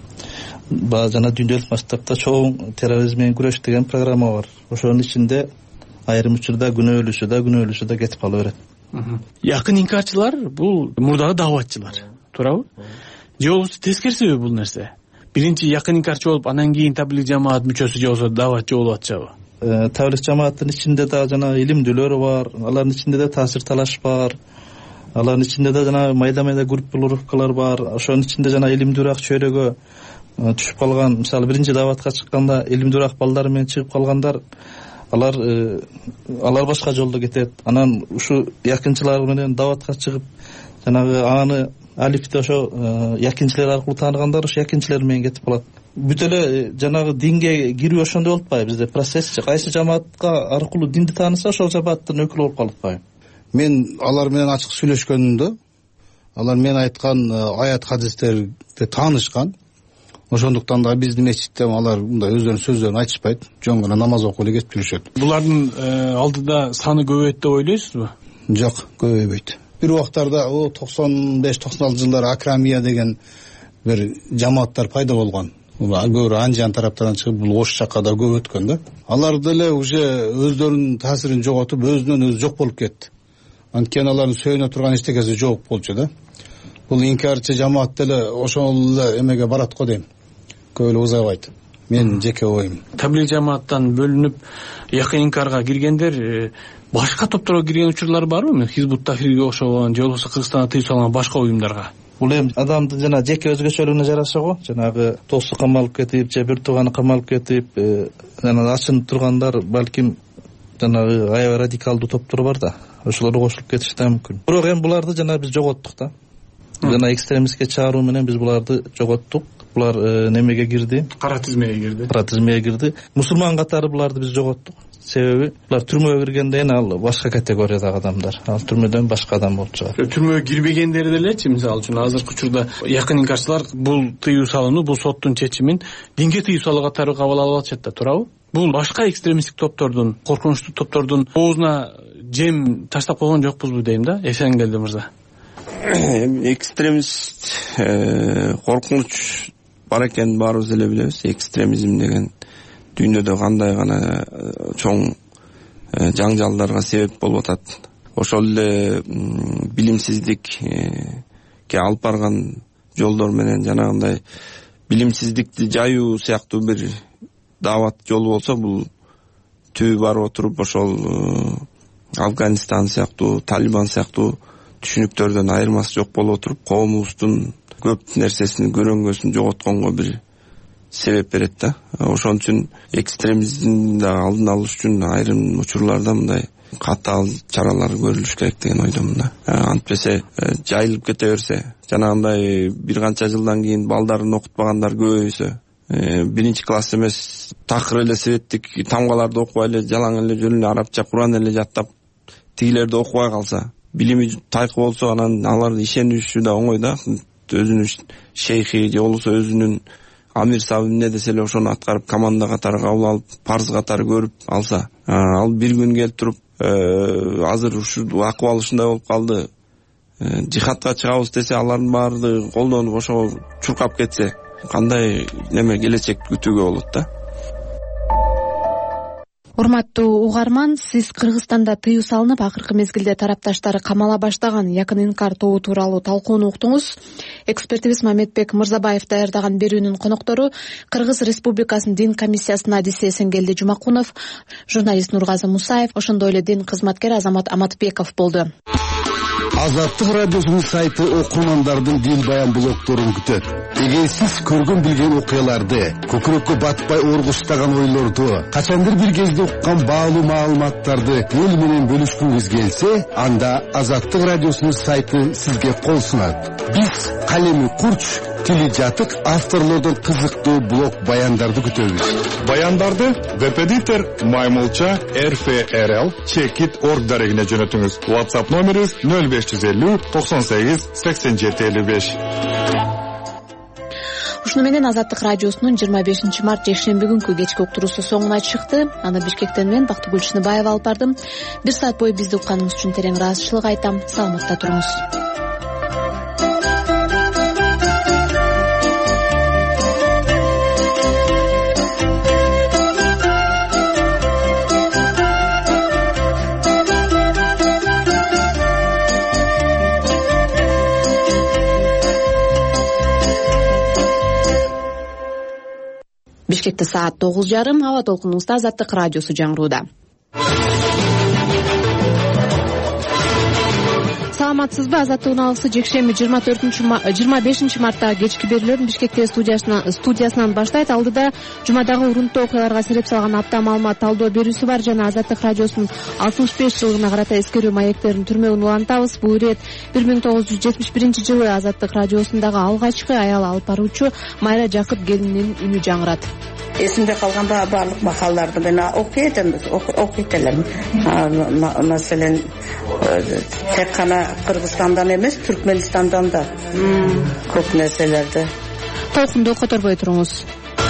Баа жана дүйнөлүк масштабта чоң терроризм менен күрөш деген программа бар. Ошонун ичинде айрым учурда күнөөлүүсү да күнөөлүүсү да кетип кала берет. Якын инкарчылар бул мурдагы дааватчылар, туурабы? Же болбосо тескерисиби бул нерсе? Биринчи якын инкарчы болуп, анан кийин таблик жамаат мүчөсү же болбосо дааватчы болуп атышабы? Таблик жамааттын ичинде да жана илимдүүлөр бар, алардын ичинде да таасир талаш бар. Алардын ичинде да жана майда-майда группировкалар бар. Ошонун ичинде жана илимдүүрөөк чөйрөгө түшүп калган, мисалы биринчи дааватка чыкканда илимдүүрөөк балдар менен чыгып калгандар, алар алар башка жолдо кетет. Анан ушу якынчылар менен дааватка чыгып, жанагы аны алифти ошо якынчылар аркылуу тааныгандар ошо якынчылар менен кетип калат. Бүт эле жанагы динге кирүү ошондой болуп атпайбы? Бизде процессчи кайсы жамаатка аркылуу динди тааныса ошол жамааттын өкүлү болуп калып атпайбы? Мен алар менен ачык сүйлөшкөнүмдө, алар мен айткан аят хадистерди таанышкан. Ошондуктан да биздин мечитте алар мындай өздөрүнүн сөздөрүн айтышпайт, жөн гана намаз окуп эле кетип жүрүшөт. Булардын алдыда саны көбөйөт деп ойлойсузбу? Жок, көбөйбөйт. Бир убактарда о токсон беш токсон алты жылдары Акрамия деген бир жамааттар пайда болгон. Көбүрөөк Анжан тараптардан чыгып, бул Ош жакка да көп өткөн да. Алар деле уже өздөрүнүн таасирин жоготуп, өзүнөн өзү жок болуп кетти. Анткени алардын сөйнө турган эчтекеси жок болчу да. Бул инкарчы жамаат деле ошол эле эмеге барат го дейм. Көп эле узабайт. Менин жеке оюм. Таблик жамааттан бөлүнүп якын инкарга киргендер башка топторго кирген учурлар барбы? Хизбут Тахрирге окшогон же болбосо Кыргызстанда тыюу салган башка уюмдарга? Бул эми адамдын жана жеке өзгөчөлүгүнө жараша го. Жанагы досу камалып кетип, же бир тууганы камалып кетип, жана ачынып тургандар балким жанагы аябай радикалдуу топтор бар да. Ошолор кошулуп кетиши да мүмкүн. Бирок эми буларды жана биз жоготтук да. Жана экстремистке чыгаруу менен биз буларды жоготтук. Булар немеге кирди? Кара тизмеге кирди. Кара тизмеге кирди. Мусулман катары буларды биз жоготтук. Себеби булар түрмөгө киргенден ал башка категориядагы адамдар. Ал түрмөдөн башка адам болуп чыгат. Түрмөгө кирбегендери делечи, мисалы үчүн азыркы учурда якын инкарчылар бул тыюу салууну, бул соттун чечимин динге тыюу салуу катары кабыл алып атышат да, туурабы? Бул башка экстремисттик топтордун, коркунучтуу топтордун оозуна жем таштап койгон жокпузбу дейм да, Эсенгелди мырза. Экстремист коркунуч бар экенин баарыбыз эле билебиз. Экстремизм деген дүйнөдө кандай гана чоң жаңжалдарга себеп болуп атат. Ошол эле билимсиздикке алып барган жолдор менен жанагындай билимсиздикти жайуу сыяктуу бир даават жолу болсо, бул түбү барып отуруп ошол Афганистан сыяктуу, Талибан сыяктуу түшүнүктөрдөн айырмасы жок болуп отуруп, коомубуздун көп нерсесин, көрөңгөсүн жоготконго бир себеп берет да. Ошон үчүн экстремизмди алдын алыш үчүн айрым учурларда мындай катаал чаралар көрүлүш керек деген ойдомун да. Антпесе жайылып кете берсе, жанагындай бир канча жылдан кийин балдарын окутпагандар көбөйсө, биринчи класс эмес такыр эле светтик тамгаларды окубай эле жалаң эле жөн эле арабча Куран эле жаттап тигилерди окубай калса, билими тайкы болсо, анан аларды ишениши да оңой да. Өзүнүн шейхи же болбосо өзүнүн амир сабы эмне десе эле ошону аткарып, команда катары кабыл алып, парз катары көрүп алса, ал бир күн келип туруп азыр ушул акыбал ушундай болуп калды, жихадка чыгабыз десе, алардын баардыгы колдонуп ошого чуркап кетсе, кандай неме келечек күтүүгө болот да. Урматтуу угарман, сиз Кыргызстанда тыюу салынып, акыркы мезгилде тарапташтары камала баштаган якын инкар тобу тууралуу талкууну уктуңуз. Экспертибиз Мамедбек Мырзабаев даярдаган берүүнүн коноктору Кыргыз Республикасынын дин комиссиясынын адиси Эсенгелди Жумакунов, журналист Нургазы Мусаев, ошондой эле дин кызматкери Азамат Аматбеков болду. Азаттык радиосунун сайты окурмандардын дил баян блогдорун күтөт. Эгер сиз көргөн билген окуяларды, көкүрөккө батпай оргуштаган ойлорду, качандыр бир кезде уккан баалуу маалыматтарды эл менен бөлүшкүңүз келсе, анда Азаттык радиосунун сайты сизге кол сунат. Биз калеми курч, тили жатык авторлордон кызыктуу блог баяндарды күтөбүз. Баяндарды веб-эдитор Маймылча эр эф эр эл чекит точка орг дарегине жөнөтүңүз. WhatsApp номерибиз нөл беш жүз элүү токсон сегиз сексен жети элүү беш. Ушуну менен Азаттык радиосунун жыйырма бешинчи март жекшемби күнкү кечки уктуруусу соңуна чыкты. Аны Бишкектен мен Бактыгүл Чыныбаева алып бардым. Бир саат бою бизди укканыңыз үчүн терең ыраазычылык айтам. Саламатта туруңуз. Бишкекте саат тогуз жарым. Аба толкунубузда Азаттык радиосу жаңырууда. Саламатсызбы? Азаттык алысы жекшемби жыйырма төртүнчү жыйырма бешинчи марттагы кечки берүүлөрүн Бишкек студиясынан студиясынан баштайт. Алдыда жумадагы урунттуу окуяларга сереп салган апта маалымат талдоо берүүсү бар жана Азаттык радиосунун алтымыш беш жылдыгына карата эскерүү маектерин түрмөгүн улантабыз. Бул ирет бир миң тогуз жүз жетимиш биринчи жылы Азаттык радиосундагы алгачкы аял алып баруучу Майра Жакып келининин үнү жаңырат. Эсимде калган баардык макалаларды мен окуйт окуйт элем. Маселен тек гана Кыргызстандан эмес, Түркменистандан да көп нерселерди толкунду которбой туруңуз.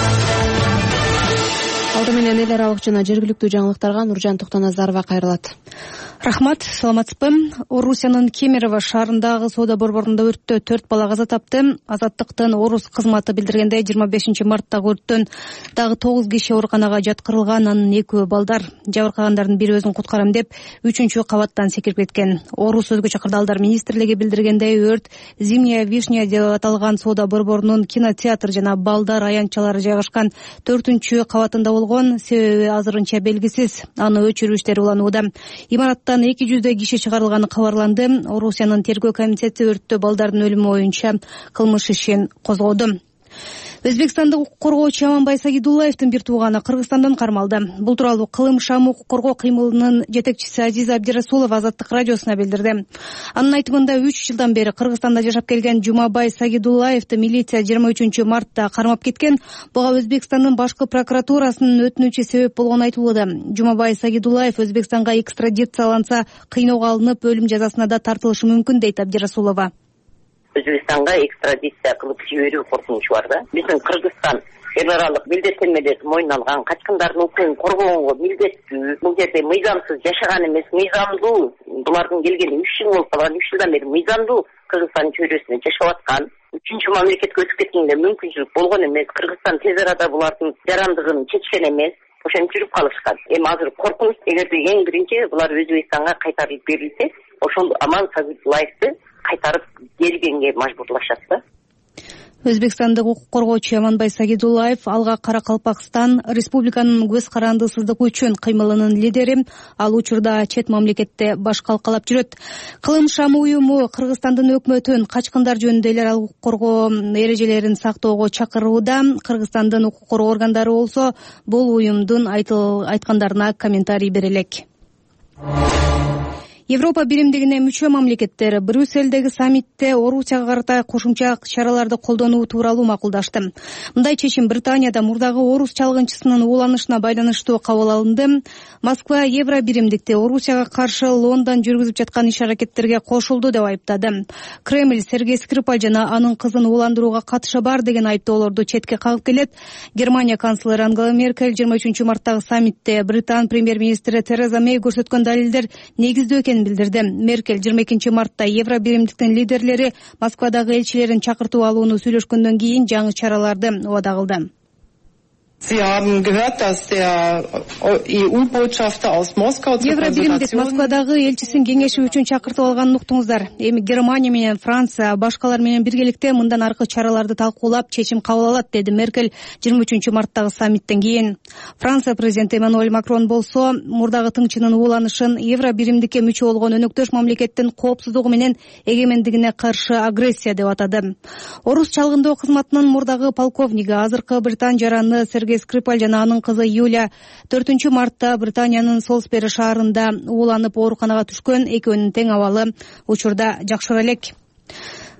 Алды менен эл аралык жана жергиликтүү жаңылыктарга Нуржан Токтоназарова кайрылат. Рахмат, саламатсызбы? Орусиянын Кемерово шаарындагы соода борборунда өрттө төрт бала каза тапты. Азаттыктын Орус кызматы билдиргендей жыйырма бешинчи марттагы өрттөн дагы тогуз киши ооруканага жаткырылган, анын экөө балдар. Жабыркагандардын бири өзүн куткарам деп үчүнчү кабаттан секирип кеткен. Орус өзгө чакырдалдар министрлиги билдиргендей өрт Зимняя вишня деп аталган соода борборунун кинотеатр жана балдар аянтчалары жайгашкан төртүнчү кабатында болгон. Себеби азырынча белгисиз. Аны өчүрүү иштери уланууда. Имараттан эки жүздөй киши чыгарылганы кабарланды. Орусиянын тергөө комитети өрттө балдардын өлүмү боюнча кылмыш ишин козгоду. Өзбекстандык укук коргоочу Аманбай Сагидуллаевдин бир тууганы Кыргызстандан кармалды. Бул тууралуу Кылым Шам укук коргоо кыймылынын жетекчиси Азиза Абдирасулова Азаттык радиосуна билдирди. Анын айтымында үч жылдан бери Кыргызстанда жашап келген Жумабай Сагидуллаевди милиция жыйырма үчүнчү мартта кармап кеткен. Буга Өзбекстандын башкы прокуратурасынын өтүнүчү себеп болгону айтылууда. Жумабай Сагидуллаев Өзбекстанга экстрадицияланса кыйноого алынып өлүм жазасына да тартылышы мүмкүн дейт Абдирасулова. Өзбекстанга экстрадиция кылып жиберүү коркунучу бар да. Биздин Кыргызстан эл аралык милдеттенмелерди мойнуна алган, качкындардын укугун коргоого милдеттүү. Бул жерде мыйзамсыз жашаган эмес, мыйзамдуу. Булардын келгени үч жыл болуп калган, үч жылдан бери мыйзамдуу Кыргызстан чөйрөсүндө жашап аткан. Үчүнчү мамлекетке өтүп кеткенде мүмкүнчүлүк болгон эмес. Кыргызстан тез арада булардын жарандыгын чечкен эмес. Ошентип жүрүп калышкан. Эми азыр коркунуч, эгерде эң биринчи булар Өзбекстанга кайтарылып берилсе, ошол Аман Сагидуллаевди кайтарып келгенге мажбурлашат да. Өзбекстандык укук коргоочу Аманбай Сагидуллаев алга Каракалпакстан республиканын көз карандысыздыгы үчүн кыймылынын лидери. Ал учурда чет мамлекетте баш калкалап жүрөт. Кылым Шам уюму Кыргызстандын өкмөтүн качкындар жөнүндө эл аралык укук коргоо эрежелерин сактоого чакырууда. Кыргызстандын укук коргоо органдары болсо бул уюмдун айткандарына комментарий бере элек. Европа биримдигине мүчө мамлекеттер Брюсселдеги саммитте Орусияга карата кошумча чараларды колдонуу тууралуу макулдашты. Мындай чечим Британияда мурдагы орус чалгынчысынын ууланышына байланыштуу кабыл алынды. Москва евро биримдикте Орусияга каршы Лондон жүргүзүп жаткан иш-аракеттерге кошулду деп айыптады. Кремль Сергей Скрипаль жана анын кызын ууландырууга катышы бар деген айыптоолорду четке кагып келет. Германия канцлери Ангела Меркель жыйырма үчүнчү марттагы саммитте Британ премьер-министри Тереза Мэй көрсөткөн далилдер негиздүү экенин билдирди. Меркель жыйырма экинчи мартта евро биримдиктин лидерлери Москвадагы элчилерин чакыртып алууну сүйлөшкөндөн кийин жаңы чараларды убада кылды. Sie haben gehört, dass der E U-Botschafter aus Moskau zur Евробиримдик Москвадагы элчисин кеңеши үчүн чакыртып алганын уктуңуздар. Эми Германия менен Франция башкалар менен биргеликте мындан аркы чараларды талкуулап чечим кабыл алат, деди Меркель жыйырма үчүнчү марттагы саммиттен кийин. Франция президенти Эммануэль Макрон болсо мурдагы тыңчынын ууланышын евробиримдикке мүчө болгон өнөктөш мамлекеттин коопсуздугу менен эгемендигине каршы агрессия деп атады. Орус чалгындоо кызматынын мурдагы полковниги азыркы Британ жараны Сергей Скрипаль жана анын кызы Юля төртүнчү мартта Британиянын Солсбери шаарында ууланып ооруканага түшкөн. Экөөнүн тең абалы учурда жакшыра элек.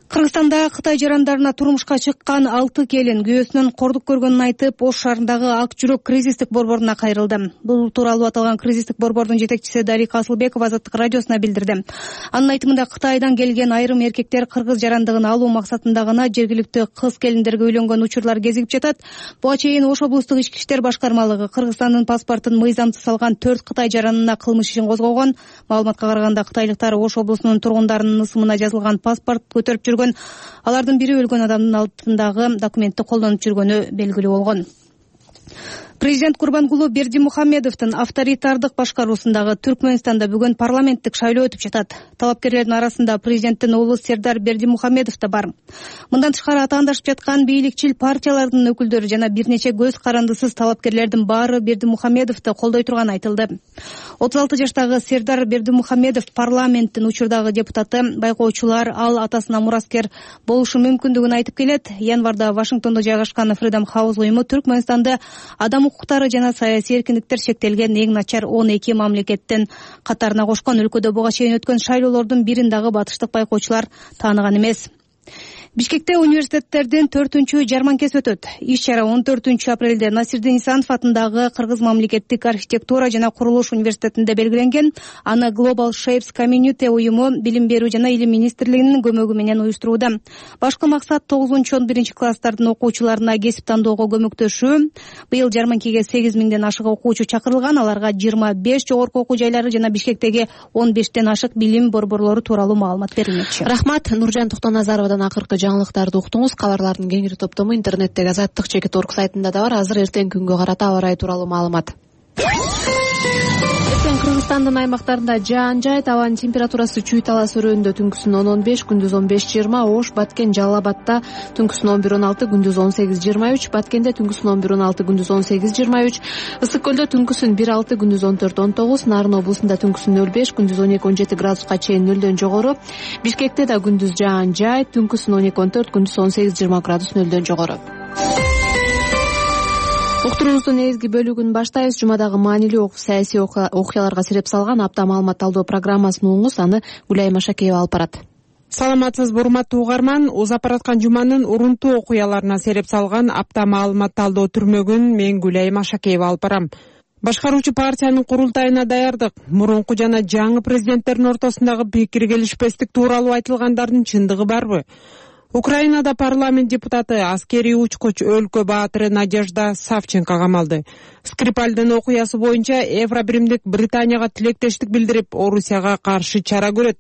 Кыргызстанда Кытай жарандарына турмушка чыккан алты келин күйөөсүнөн кордук көргөнүн айтып, Ош шаарындагы Ак жүрөк кризистик борборуна кайрылды. Бул тууралуу аталган кризистик борбордун жетекчиси Дарика Асылбекова Азаттык радиосуна билдирди. Анын айтымында Кытайдан келген айрым эркектер кыргыз жарандыгын алуу максатында гана жергиликтүү кыз келиндерге үйлөнгөн учурлар кезигип жатат. Буга чейин Ош облустук ички иштер башкармалыгы Кыргызстандын паспортун мыйзамсыз алган төрт Кытай жаранына кылмыш ишин козгогон. Маалыматка караганда кытайлыктар Ош облусунун тургундарынын ысымына жазылган паспорт көтөрүп жүргөн. Алардын бири өлгөн адамдын алдындагы документти колдонуп жүргөнү белгилүү болгон. Президент Курбангулу Бердимухамедовдун авторитардык башкаруусундагы Түркмөнстанда бүгүн парламенттик шайлоо өтүп жатат. Талапкерлердин арасында президенттин уулу Сердар Бердимухамедов да бар. Мындан тышкары атаандашып жаткан бийликчил партиялардын өкүлдөрү жана бир нече көз карандысыз талапкерлердин баары Бердимухамедовду колдой турганы айтылды. отуз алты жаштагы Сердар Бердимухамедов парламенттин учурдагы депутаты. Байкоочулар ал атасына мураскер болушу мүмкүндүгүн айтып келет. Январда Вашингтондо жайгашкан Freedom House уюму Түркмөнстанда адам укуктары жана саясий эркиндиктер чектелген эң начар он эки мамлекеттин катарына кошкон. Өлкөдө буга чейин өткөн шайлоолордун бирин дагы батыштык байкоочулар тааныган эмес. Бишкекте университеттердин төртүнчү жарманкеси өтөт. Иш-чара он төртүнчү апрелде Насирдин Исанов атындагы Кыргыз мамлекеттик архитектура жана курулуш университетинде белгиленген. Аны Global Shapes Community уюму билим берүү жана илим министрлигинин көмөгү менен уюштурууда. Башкы максат тогузунчу он биринчи класстардын окуучуларына кесип тандоого көмөктөшүү. Быйыл жарманкеге сегиз миңден ашык окуучу чакырылган. Аларга жыйырма беш жогорку окуу жайлары жана Бишкектеги он бештен ашык билим борборлору тууралуу маалымат берилмекчи. Рахмат. Нуржан Токтоназаровадан акыркы жаңылыктарды уктуңуз. Кабарлардын кеңири топтому интернеттеги азаттык чекит орг сайтында да бар. Азыр эртең күнгө карата аба ырайы тууралуу маалымат. Кыргызстандын аймактарында жаан жайт, абанын температурасы Чүй Талас өрөөнүндө түнкүсүн он он беш, күндүз он беш жыйырма, Ош, Баткен, Жалал Абадта түнкүсүн он бир он алты, күндүз он сегиз жыйырма үч, Баткенде түнкүсүн он бир он алты, күндүз он сегиз жыйырма үч, Ысык көлдө түнкүсүн бир алты, күндүз он төрт он тогуз, Нарын облусунда түнкүсүн нөл беш, күндүз он эки он жети градуска чейин нөлдөн жогору, Бишкекте да күндүз жаан жайт, түнкүсүн он эки он төрт, күндүз он сегиз жыйырма градус нөлдөн жогору. Уктуруубуздун негизги бөлүгүн баштайбыз. Жумадагы маанилүү саясий окуяларга сереп салган апта маалымат талдоо программасын угуңуз. Аны Гүлай Машакеева алып барат. Саламатсызбы урматтуу угарман, узап бараткан жуманын урунтуу окуяларына сереп салган апта маалымат талдоо түрмөгүн мен Гүлай Машакеева алып барам. Башкаруучу партиянын курултайына даярдык. Мурунку жана жаңы президенттердин ортосундагы пикир келишпестик тууралуу айтылгандардын чындыгы барбы? Украинада парламент депутаты аскерий учкуч өлкө баатыры Надежда Савченко камалды. Скрипальдын окуясы боюнча Евробиримдик Британияга тилектештик билдирип, Орусияга каршы чара көрөт.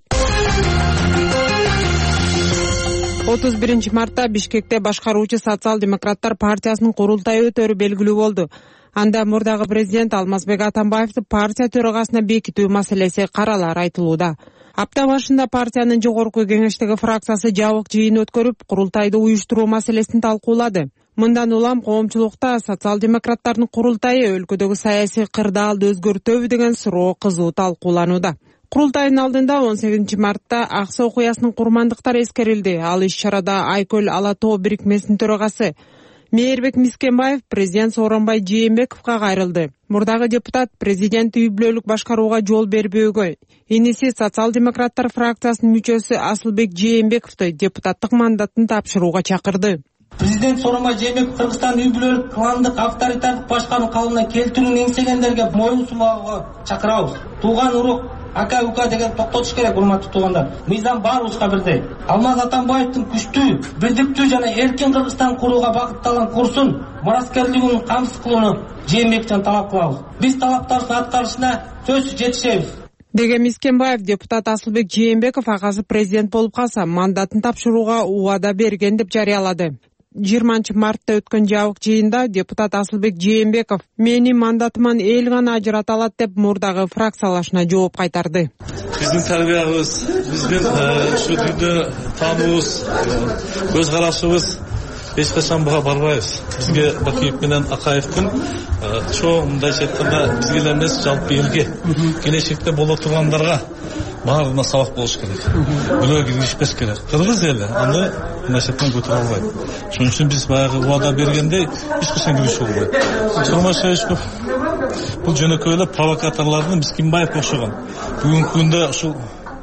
отуз биринчи мартта Бишкекте башкаруучу социал-демократтар партиясынын курултайы өтөрү белгилүү болду. Анда мурдагы президент Алмазбек Атамбаевди партия төрагасына бекитүү маселеси каралары айтылууда. Апта башында партиянын жогорку кеңештеги фракциясы жабык жыйын өткөрүп, курултайды уюштуруу маселесин талкуулады. Мындан улам коомчулукта социал-демократтардын курултайы өлкөдөгү саясий кырдаалды өзгөртөбү деген суроо кызуу талкууланууда. Курултайдын алдында он сегизинчи мартта Аксы окуясынын курмандыктары эскерилди. Ал иш-чарада Айкөл Ала тоо бирикмесинин төрагасы Мээрбек Мискенбаев президент Сооронбай Жээнбековго кайрылды. Мурдагы депутат президент үй бүлөлүк башкарууга жол бербөөгө, иниси социал-демократтар фракциясынын мүчөсү Асылбек Жээнбековду депутаттык мандатын тапшырууга чакырды. Президент Сооронбай Жээнбеков Кыргызстан үй бүлөлүк кландык авторитардык башкаруу калыбына келтирүүнү эңсегендерге моюн сулууга чакырабыз. Тууган урук ака ука деген токтотуш керек, урматтуу туугандар. Мыйзам баарыбызга бирдей. Алмаз Атамбаевдин күчтүү, бирдиктүү жана эркин Кыргызстан курууга багытталган курсун мураскерлигин камсыз кылууну Жээнбековдон талап кылабыз. Биз талаптардын аткарышына сөзсүз жетишебиз. Деген Мискенбаев депутат Асылбек Жээнбеков агасы президент болуп калса мандатын тапшырууга убада берген деп жарыялады. жыйырманчы мартта өткөн жабык жыйында депутат Асылбек Жээнбеков менин мандатыман эл гана ажырата алат деп мурдагы фракциялашына жооп кайтарды. Биздин тарбиябыз, биздин ушу түрдө таануубуз, көз карашыбыз эч качан буга барбайбыз. Бизге Бакиев менен Акаевдин чоң мындайча айтканда бизге эле эмес, жалпы элге, келечекте боло тургандарга баарына сабак болуш керек. Бирөө киргизишпес керек. Кыргыз эли аны мынайчаттан көтөрө албайт. Шуның үчүн биз баягы убада бергендей эч качан киришип болбойт. Сооронбай Шаишков бул жөнөкөй эле провокаторлордун Мискенбаев окшогон. Бүгүнкү күндө ушул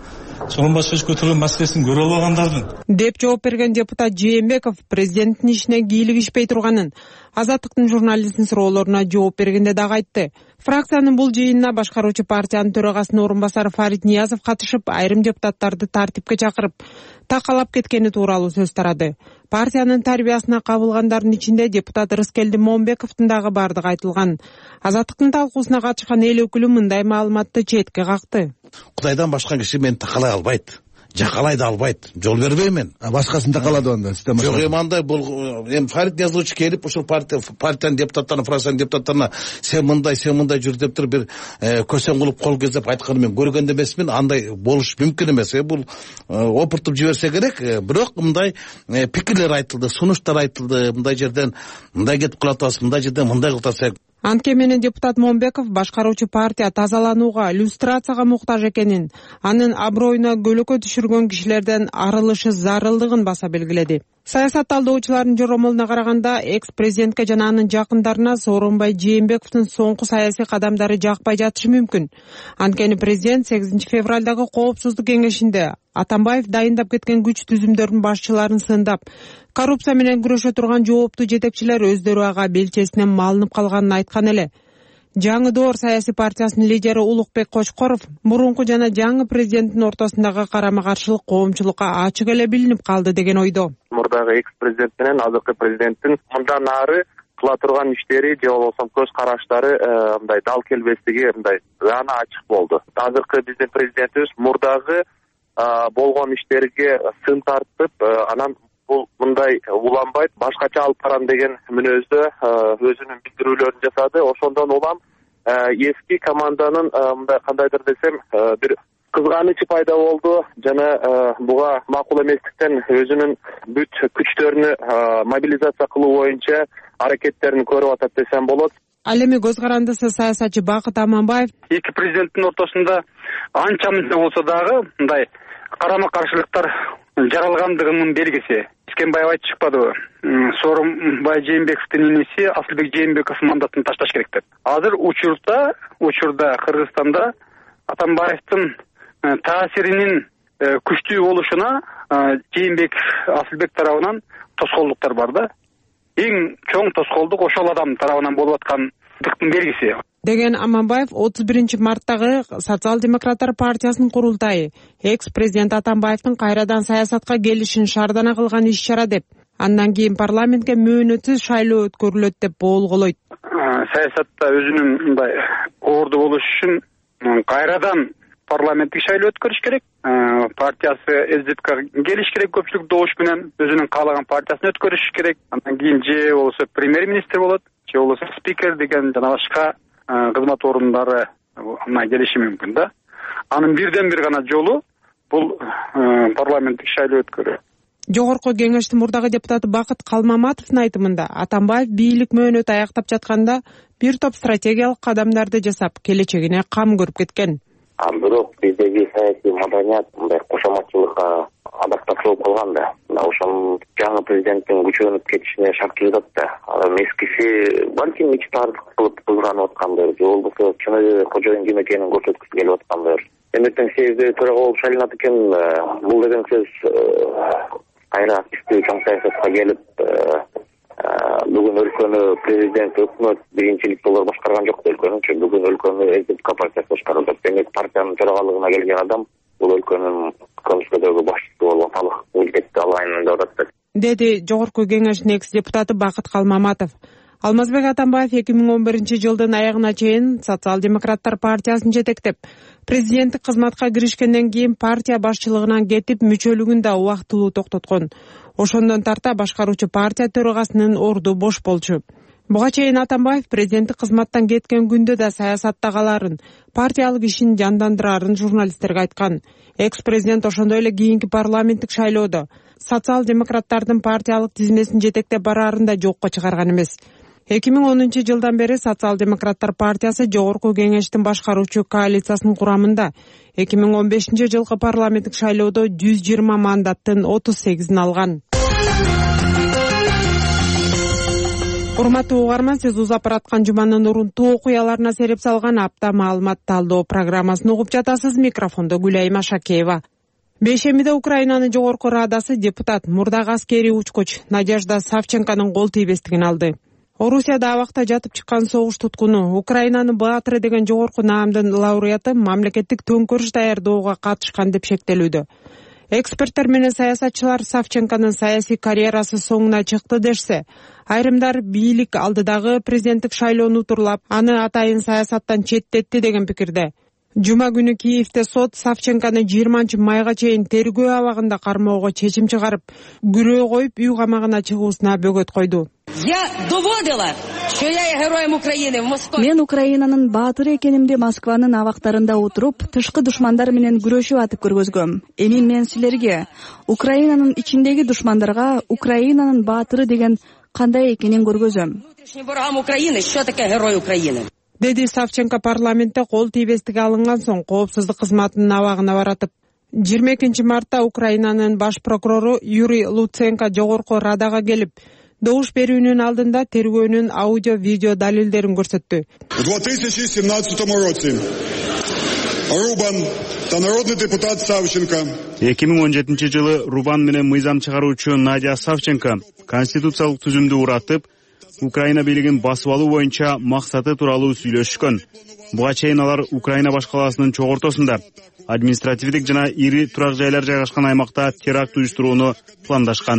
сонун башка иш көтөргөн маселесин көрө албагандардын деп жооп берген депутат Жээнбеков президенттин ишине кийлигишпей турганын Азаттыктын журналисттин суроолоруна жооп бергенде дагы айтты. Фракциянын бул жыйынына башкаруучу партиянын төрагасынын орун басары Фарид Ниязов катышып, айрым депутаттарды тартипке чакырып, такалап кеткени тууралуу сөз тарады. Партиянын тарбиясына кабылгандардын ичинде депутат Рыскелди Момбековдун дагы бардыгы айтылган. Азаттыктын талкуусуна катышкан эл өкүлү мындай маалыматты четке какты. Кудайдан башка киши мени такалай албайт. Жакалай да албайт. Жол бербейм мен. Башкасын такалады анда. Жок, эми андай бул эми Фарид Ниязович келип, ушул партия партиянын депутаттарына, фракциянын депутаттарына сен мындай, сен мындай жүр деп туруп бир көсөң кылып кол кезеп айтканын мен көргөн эмесмин. Андай болуш мүмкүн эмес. Бул опуртуп жиберсе керек. Бирок мындай пикирлер айтылды, сунуштар айтылды. Мындай жерден мындай кетип калатабыз, мындай жерден мындай кылатабыз. Анткени менен депутат Момбеков башкаруучу партия тазаланууга, иллюстрацияга муктаж экенин, анын аброюна көлөкө түшүргөн кишилерден арылышы зарылдыгын баса белгиледи. Саясат талдоочулардын жоромолуна караганда, экс-президентке жана анын жакындарына Сооронбай Жээнбековдун соңку саясий кадамдары жакпай жатышы мүмкүн. Анткени президент сегизинчи февралдагы коопсуздук кеңешинде Атамбаев дайындап кеткен күч түзүмдөрдүн башчыларын сындап, коррупция менен күрөшө турган жооптуу жетекчилер өздөрү ага белчесинен малынып калганын айткан эле. Жаңы доор саясий партиясынын лидери Улукбек Кочкоров мурунку жана жаңы президенттин ортосундагы карама-каршылык коомчулукка ачык эле билинип калды деген ойдо. Мурдагы экс-президент менен азыркы президенттин мындан ары кыла турган иштери же болбосо көз караштары мындай дал келбестиги мындай гана ачык болду. Азыркы биздин президентибиз мурдагы болгон иштерге сын тартып, анан бул мындай уланбайт, башкача алып барам деген мүнөздө өзүнүн билдирүүлөрүн жасады. Ошондон улам эски команданын мындай кандайдыр десем бир кызганычы пайда болду жана буга макул эместиктен өзүнүн бүт күчтөрүнү мобилизация кылуу боюнча аракеттерин көрүп атат десем болот. Ал эми көз карандысы саясатчы Бакыт Аманбаев эки президенттин ортосунда анча мынча болсо дагы мындай карама-каршылыктар жаралгандыгынын белгиси. Искенбаев айтып чыкпадыбы? Сооронбай Жээнбековдун иниси Асылбек Жээнбеков мандатын ташташ керек деп. Азыр учурда, учурда Кыргызстанда Атамбаевдин таасиринин күчтүү болушуна Жээнбеков, Асылбек тарабынан тоскоолдуктар бар да. Эң чоң тоскоолдук ошол адам тарабынан болуп аткандыктын белгиси. Деген Аманбаев отуз биринчи марттагы Социал-демократтар партиясынын курултайы экс-президент Атамбаевдин кайрадан саясатка келишин шаардана кылган иш-чара деп, андан кийин парламентке мөөнөтсүз шайлоо өткөрүлөт деп болголойт. Саясатта өзүнүн мындай орду болуш үчүн кайрадан парламенттик шайлоо өткөрүш керек. Партиясы СДПК келиш керек, көпчүлүк добуш менен өзүнүн каалаган партиясын өткөрүш керек. Андан кийин же болсо премьер-министр болот, же болсо спикер деген жана башка кызмат орундары ана келиши мүмкүн да. Анын бирден бир гана жолу бул парламенттик шайлоо өткөрүү. Жогорку кеңештин мурдагы депутаты Бакыт Калмаматовдун айтымында Атамбаев бийлик мөөнөт аяктап жатканда бир топ стратегиялык кадамдарды жасап, келечегине кам көрүп кеткен. А бирок биздеги саясий маданият мындай кошоматчылыкка адаптацияланып калган да. Ошол жаңы президенттин күчөнүп кетишине шарт жатат да. Анан эскиси балким ичтаардык кылып кызганып аткандыр, же болбосо чын эле кожоюн ким экенин көрсөткүсү келип аткандыр. Эмнетен сегизде төрага болуп шайланат экен, бул деген сөз кайра активдүү чоң саясатка келип, бүгүн өлкөнү президент, өкмөт биринчиликти олор башкарган жок өлкөнү, бүгүн өлкөнү СДПК партиясы башкарып жатат. Демек партиянын төрагалыгына келген адам бул өлкөнүн көмүскөдөгү башчысы болуп аталык милдетти алайын деп атат, деди жогорку кеңештин экс-депутаты Бакыт Калмаматов. Алмазбек Атамбаев эки миң он биринчи жылдын аягына чейин Социал-демократтар партиясын жетектеп, президенттик кызматка киришкенден кийин партия башчылыгынан кетип, мүчөлүгүн да убактылуу токтоткон. Ошондон тарта башкаруучу партия төрагасынын орду бош болчу. Буга чейин Атамбаев президенттик кызматтан кеткен күндө да саясатта каларын, партиялык ишин жандандырарын журналисттерге айткан. Экс-президент ошондой эле кийинки парламенттик шайлоодо социал-демократтардын партиялык тизмесин жетектеп бараарын да жокко чыгарган эмес. эки миң онунчу жылдан бери Социал-демократтар партиясы жогорку кеңештин башкаруучу коалициясынын курамында. эки миң он бешинчи жылкы парламенттик шайлоодо жүз жыйырма мандаттын отуз сегизин алган. Урматтуу угарман, сиз узап бараткан жуманын урунтуу окуяларына сереп салган апта маалымат талдоо программасын угуп жатасыз. Микрофондо Гүлайым Ашакеева. Бейшембиде Украинанын жогорку радасы депутат мурдагы аскерий учкуч Надежда Савченконун кол тийбестигин алды. Орусияда абакта жатып чыккан согуш туткуну, Украинанын баатыры деген жогорку наамдын лауреаты мамлекеттик төңкөрүш даярдоого катышкан деп шектелүүдө. Эксперттер менен саясатчылар Савченконун саясий карьерасы соңуна чыкты дешсе, айрымдар бийлик алдыдагы президенттик шайлоону турлап, аны атайын саясаттан четтетти деген пикирде. Жума күнү Киевде сот Савченкону жыйырманчы майга чейин тергөө абагында кармоого чечим чыгарып, күрөө коюп үй камагына чыгуусуна бөгөт койду. Мен Украинанын баатыры экенимди Москванын абактарында отуруп, тышкы душмандар менен күрөшүп атып көргөзгөм. Эми мен силерге Украинанын ичиндеги душмандарга Украинанын баатыры деген кандай экенин көргөзөм. Деди Савченко парламентте кол тийбестиги алынган соң коопсуздук кызматынын абагына баратып. жыйырма экинчи мартта Украинанын баш прокурору Юрий Луценко жогорку радага келип, добуш берүүнүн алдында тергөөнүн аудио-видео далилдерин көрсөттү. В две тысячи семнадцатом році Рубан та народный депутат Савченко эки миң он жетинчи жылы Рубан менен мыйзам чыгаруучу Надя Савченко конституциялык түзүмдү уратып, Украина бийлигин басып алуу боюнча максаты тууралуу сүйлөшкөн. Буга чейин алар Украина баш калаасынын чогортосунда административдик жана ири турак жайлар жайгашкан аймакта теракт уюштурууну пландашкан.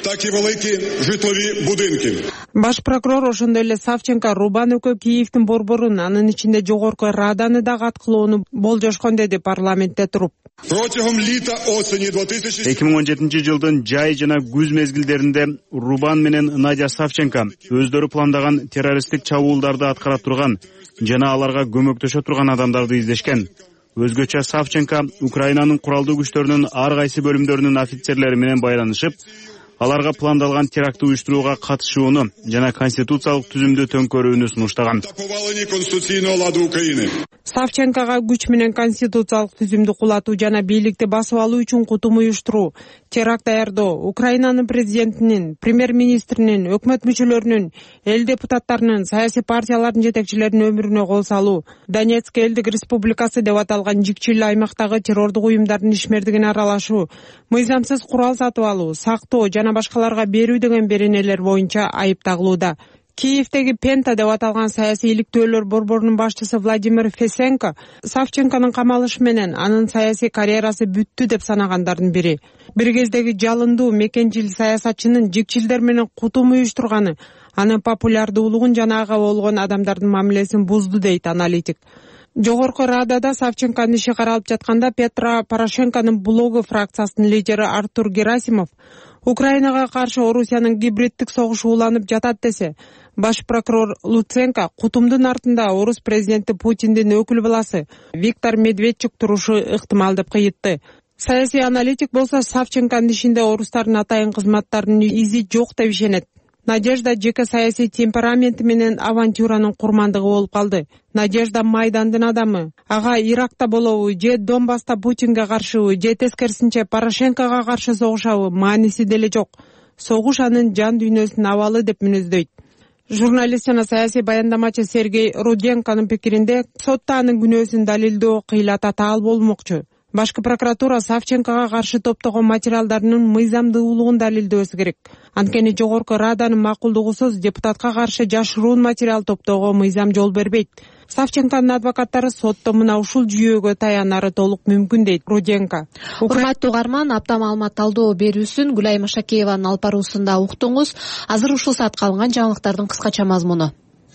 Баш прокурор ошондой эле Савченко Рубан өкө Киевдин борборун, анын ичинде жогорку раданы да каткылоону болжошкон деди парламентте туруп. эки миң он жетинчи жылдын жай жана күз мезгилдеринде Рубан менен Надя Савченко өздөрү пландаган террористтик чабуулдарды аткара турган жана аларга көмөктөшө турган адамдарды издешкен. Өзгөчө Савченко Украинанын куралдуу күчтөрүнүн ар кайсы бөлүмдөрүнүн офицерлери менен байланышып, аларга пландалган теракт уюштурууга катышууну жана конституциялык түзүмдү төңкөрүүнү сунуштаган. Савченкога күч менен конституциялык түзүмдү кулатуу жана бийликти басып алуу үчүн кутум уюштуруу, теракт даярдоо, Украинанын президентинин, премьер-министринин, өкмөт мүчөлөрүнүн, эл депутаттарынын, саясий партиялардын жетекчилеринин өмүрүнө кол салуу, Донецк элдик республикасы деп аталган жикчил аймактагы террордук уюмдардын ишмердигине аралашуу, мыйзамсыз курал сатып алуу, сактоо жана башкаларга берүү деген беренелер боюнча айып тагылууда. Киевдеги Пента деп аталган саясий иликтөөлөр борборунун башчысы Владимир Фесенко Савченконун камалышы менен анын саясий карьерасы бүттү деп санагандардын бири. Бир кездеги жалындуу мекенчил саясатчынын жикчилдер менен кутум уюштурганы, анын популярдуулугун жана ага болгон адамдардын мамилесин бузду дейт аналитик. Жогорку радада Савченконун иши каралып жатканда Петро Порошенконун блогу фракциясынын лидери Артур Герасимов Украинага каршы Орусиянын гибриддик согушу уланып жатат десе, баш прокурор Луценко кутумдун артында орус президенти Путиндин өкүл баласы Виктор Медведчук турушу ыктымал деп кыйытты. Саясий аналитик болсо Савченконун ишинде орустардын атайын кызматтарынын изи жок деп ишенет. Надежда жеке саясий темпераменти менен авантюранын курмандыгы болуп калды. Надежда Майдандын адамы. Ага Иракта болобу, же Донбасста Путинге каршыбы, же тескерисинче Порошенкого каршы согушабы мааниси деле жок. Согуш анын жан дүйнөсүн абалы деп мүнөздөйт. Журналист жана саясий баяндамачы Сергей Руденконун пикиринде сотто анын күнөөсүн далилдөө кыйла татаал болмокчу. Башкы прокуратура Савченкого каршы топтогон материалдарынын мыйзамдуулугун далилдөөсү керек. Анткени жогорку раданын макулдугусуз депутатка каршы жашыруун материал топтоого мыйзам жол бербейт. Савченконун адвокаттары сотто мына ушул жүйөгө таянары толук мүмкүн дейт Руденко. Урматтуу угарман, апта маалымат талдоо берүүсүн Гүлай Машакееванын алып баруусунда уктуңуз. Азыр ушул саатка алынган жаңылыктардын кыскача мазмуну.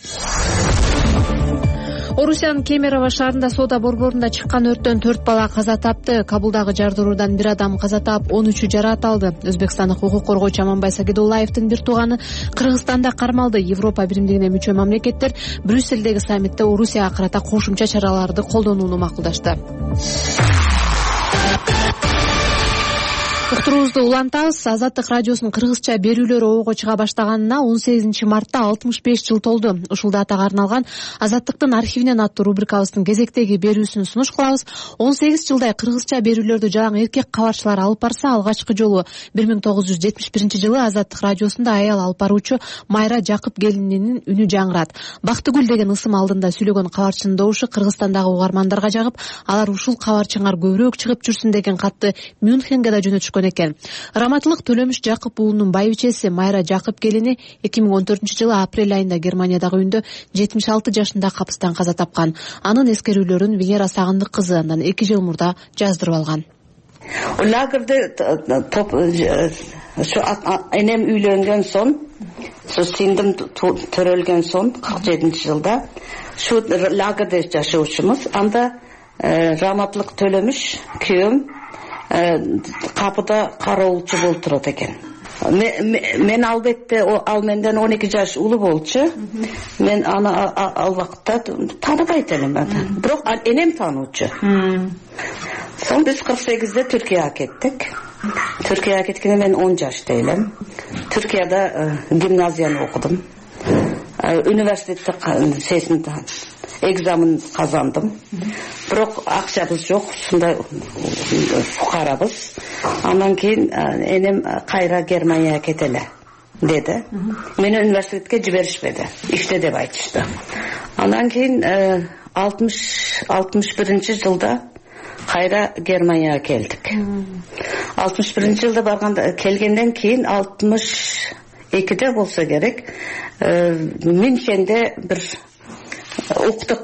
Орусиянын Кемерово шаарында соода борборунда чыккан өрттөн төрт бала каза тапты. Кабулдагы жардыруудан бир адам каза таап, он үчү жараат алды. Өзбекстандык укук коргоочу Аманбай Сагидуллаевдин бир тууганы Кыргызстанда кармалды. Европа биримдигине мүчө мамлекеттер Брюссельдеги саммитте Орусияга карата кошумча чараларды колдонууну макулдашты. уктуруубузду улантабыз. Азаттык радиосунун кыргызча берүүлөрү оого чыга баштаганына он сегизинчи мартта алтымыш беш жыл толду. Ушул датага арналган Азаттыктын архивинен аттуу рубрикабыздын кезектеги берүүсүн сунуш кылабыз. он сегиз жылдай кыргызча берүүлөрдү жалаң эркек кабарчылар алып барса, алгачкы жолу бир миң тогуз жүз жетимиш биринчи жылы Азаттык радиосунда аял алып баруучу Майра Жакып келининин үнү жаңырат. Бактыгүл деген ысым алдында сүйлөгөн кабарчынын добушу Кыргызстандагы угармандарга жагып, алар ушул кабарчыңар көбүрөөк чыгып жүрсүн деген катты Мюнхенге да жөнөтүшкөн экен. Раматылык Төлөмүш Жакып уулунун байбичеси Майра Жакып келини эки миң он төртүнчү жылы апрель айында Германиядагы үйүндө жетимиш алты жашында капыстан каза тапкан. Анын эскерүүлөрүн Венера Сагындык кызы андан эки жыл мурда жаздырып алган. Лагерде топ şu enem üylөнгөн son, şu sindim törölgөн son кырк жетинчи жылда şu лагерде жашоочумуз. Анда Раматылык Төлөмүш күйөөм капыда кароолчу болуп турат экен. Мен албетте ал менден он эки жаш улуу болчу. Мен аны ал убакытта тааныбайт элем. Бирок энем таануучу. Son biz кырк сегизде Türkiye'ye кеттик. Türkiye'ye кеткенде мен он жашта элем. Türkiye'de гимназияны окудум. Университетте сесин экзамен казандым. Бирок акчабыз жок, ушундай фукарабыз. Андан кийин энем кайра Германияга кетеле деди. Мени университетке жиберишпеди. Иште деп айтышты. Андан кийин алтымыш биринчи жылда кайра Германияга келдик. алтымыш биринчи жылда барганда келгенден кийин алтымыш экиде болсо керек, Мюнхенде бир уктук.